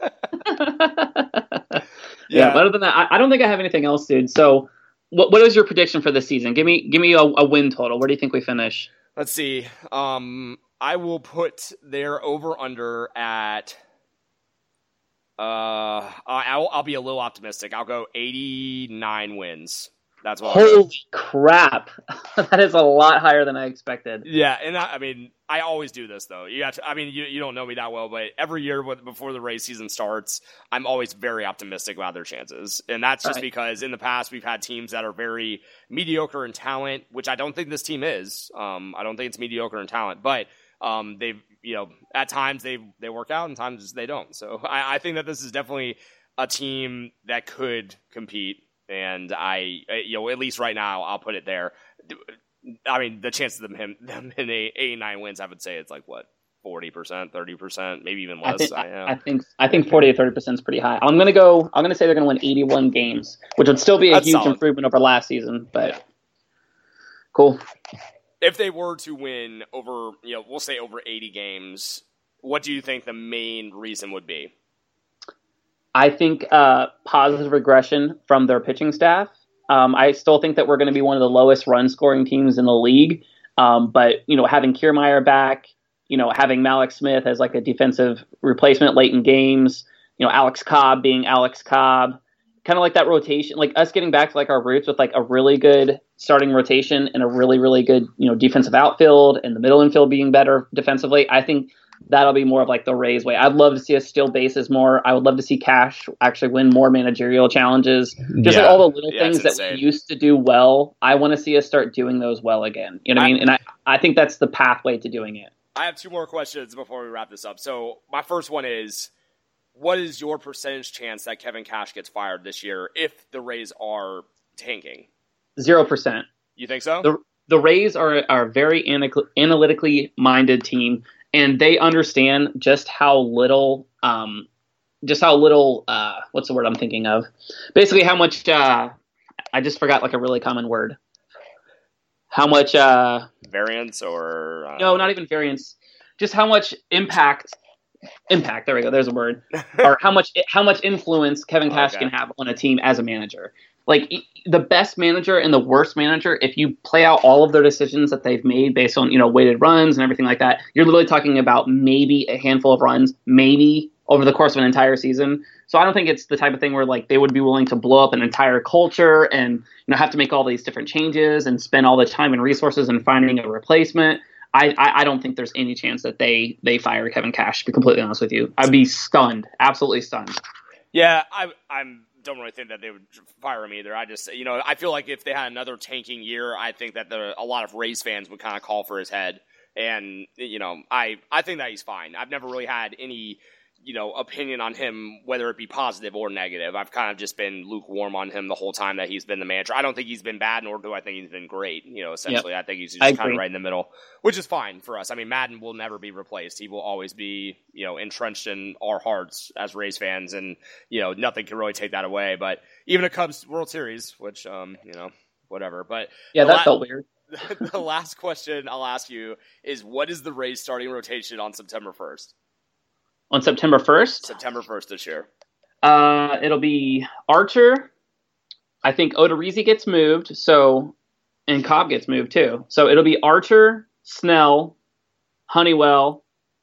Yeah, but other than that, I don't think I have anything else, dude. So, what is your prediction for this season? Give me a win total. Where do you think we finish? Let's see. I will put their over-under at... I'll be a little optimistic. I'll go 89 wins. That's what. Holy crap! That is a lot higher than I expected. Yeah, and I always do this though. You have to. You don't know me that well, but every year before the Rays season starts, I'm always very optimistic about their chances, and that's just because in the past we've had teams that are very mediocre in talent, which I don't think this team is. I don't think it's mediocre in talent, but they've at times they work out and times they don't. So I think that this is definitely a team that could compete. And at least right now, I'll put it there. I mean, the chances of them in 89 wins, I would say it's 40%, 30%, maybe even less. I think 40 to 30% is pretty high. I'm gonna say they're gonna win 81 games, which would still be a huge solid improvement over last season. But cool. If they were to win over, we'll say over 80 games, what do you think the main reason would be? I think positive regression from their pitching staff. I still think that we're going to be one of the lowest run scoring teams in the league. But, having Kiermaier back, having Malik Smith as like a defensive replacement late in games, Alex Cobb being Alex Cobb, kind of like that rotation, like us getting back to like our roots with like a really good starting rotation and a really, really good, defensive outfield and the middle infield being better defensively. I think that'll be more of like the Rays way. I'd love to see us steal bases more. I would love to see Cash actually win more managerial challenges. Just like all the little things that we used to do well. I want to see us start doing those well again. You know what I mean? And I think that's the pathway to doing it. I have two more questions before we wrap this up. So my first one is, what is your percentage chance that Kevin Cash gets fired this year if the Rays are tanking? 0%. You think so? The Rays are a very analytically minded team, and they understand just how little what's the word I'm thinking of? Basically how much, I just forgot like a really common word. How much, variance or? No, not even variance. Just how much impact, there we go, there's a word. Or how much influence Kevin Cash can have on a team as a manager. Like the best manager and the worst manager, if you play out all of their decisions that they've made based on, weighted runs and everything like that, you're literally talking about maybe a handful of runs, maybe over the course of an entire season. So I don't think it's the type of thing where like they would be willing to blow up an entire culture and have to make all these different changes and spend all the time and resources in finding a replacement. I don't think there's any chance that they fire Kevin Cash, to be completely honest with you. I'd be stunned, absolutely stunned. Yeah, I don't really think that they would fire him either. I just, I feel like if they had another tanking year, I think that a lot of Rays fans would kind of call for his head. And, I think that he's fine. I've never really had any, opinion on him, whether it be positive or negative. I've kind of just been lukewarm on him the whole time that he's been the manager. I don't think he's been bad, nor do I think he's been great. Essentially, yep. I think he's just kind of right in the middle, which is fine for us. I mean, Madden will never be replaced. He will always be, entrenched in our hearts as Rays fans, and, nothing can really take that away. But even a Cubs World Series, which, whatever. But yeah, that felt weird. The last question I'll ask you is, what is the Rays starting rotation on September 1st? On September 1st? September 1st this year. It'll be Archer. I think Odorizzi gets moved, and Cobb gets moved too. So it'll be Archer, Snell, Honeywell,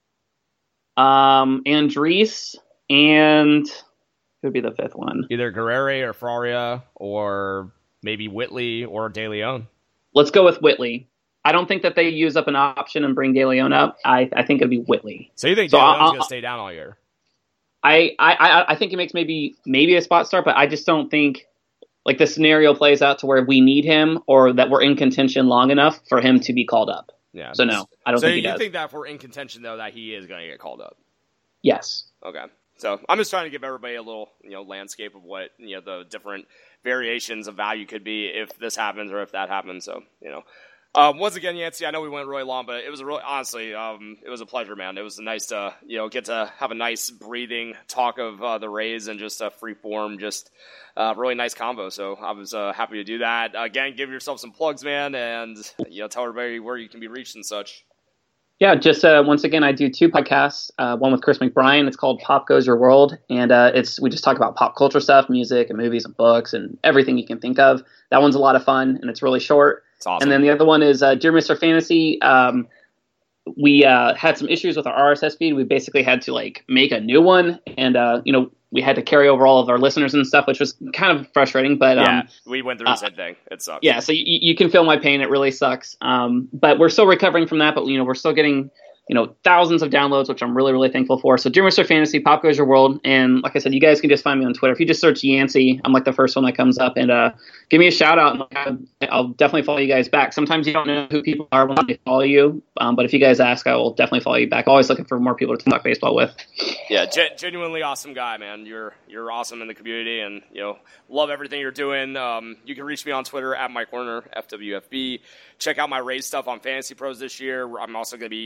Andriese, and who would be the fifth one? Either Guerrero or Faria, or maybe Whitley or De Leon. Let's go with Whitley. I don't think that they use up an option and bring De Leon up. I think it'd be Whitley. So you think De Leon's going to stay down all year? I think it makes maybe a spot start, but I just don't think like the scenario plays out to where we need him or that we're in contention long enough for him to be called up. Yeah. So no, I don't think he does. So you think that if we're in contention, though, that he is going to get called up? Yes. Okay. So I'm just trying to give everybody a little, landscape of what, the different variations of value could be if this happens or if that happens. So, once again, Yancey, I know we went really long, but it was honestly, it was a pleasure, man. It was nice to, get to have a nice breathing talk of the Rays and just a free form, just really nice combo. So I was happy to do that. Again, give yourself some plugs, man, and tell everybody where you can be reached and such. Yeah, just once again, I do two podcasts. One with Chris McBrien. It's called Pop Goes Your World, and we just talk about pop culture stuff, music and movies and books and everything you can think of. That one's a lot of fun, and it's really short. Awesome. And then the other one is Dear Mr. Fantasy. We had some issues with our RSS feed. We basically had to make a new one, and we had to carry over all of our listeners and stuff, which was kind of frustrating. But yeah, we went through the same thing. It sucks. Yeah, so you can feel my pain. It really sucks. But we're still recovering from that. But we're still getting thousands of downloads, which I'm really, really thankful for. So Dear Mr. Fantasy, Pop Goes Your World. And like I said, you guys can just find me on Twitter. If you just search Yancey, I'm the first one that comes up. And give me a shout out, and I'll definitely follow you guys back. Sometimes you don't know who people are when they follow you. But if you guys ask, I will definitely follow you back. Always looking for more people to talk baseball with. Yeah, genuinely awesome guy, man. You're awesome in the community, and love everything you're doing. You can reach me on Twitter at Mike Werner, FWFB. Check out my Rays stuff on Fantasy Pros this year. I'm also going to be doing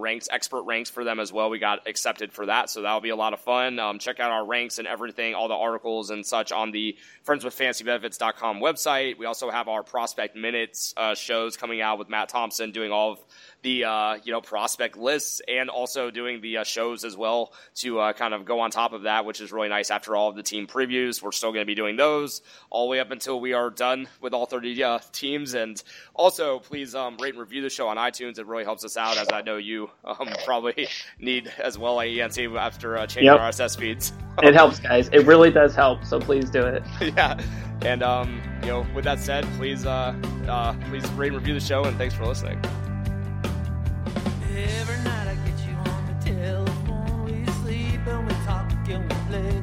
ranks, expert ranks for them as well. We got accepted for that, so that'll be a lot of fun. Check out our ranks and everything, all the articles and such on the friendswithfantasybenefits.com website. We also have our Prospect Minutes shows coming out with Matt Thompson doing all of the prospect lists and also doing the shows as well to kind of go on top of that, which is really nice after all of the team previews. We're still going to be doing those all the way up until we are done with all 30 teams. And also, please rate and review the show on iTunes. It really helps us out, as I know you probably need as well, AENT, after changing our RSS feeds. It helps, guys. It really does help, so please do it. Yeah. And, with that said, please rate and review the show, and thanks for listening. Every night I get you on the telephone, we sleep and we talk and we play.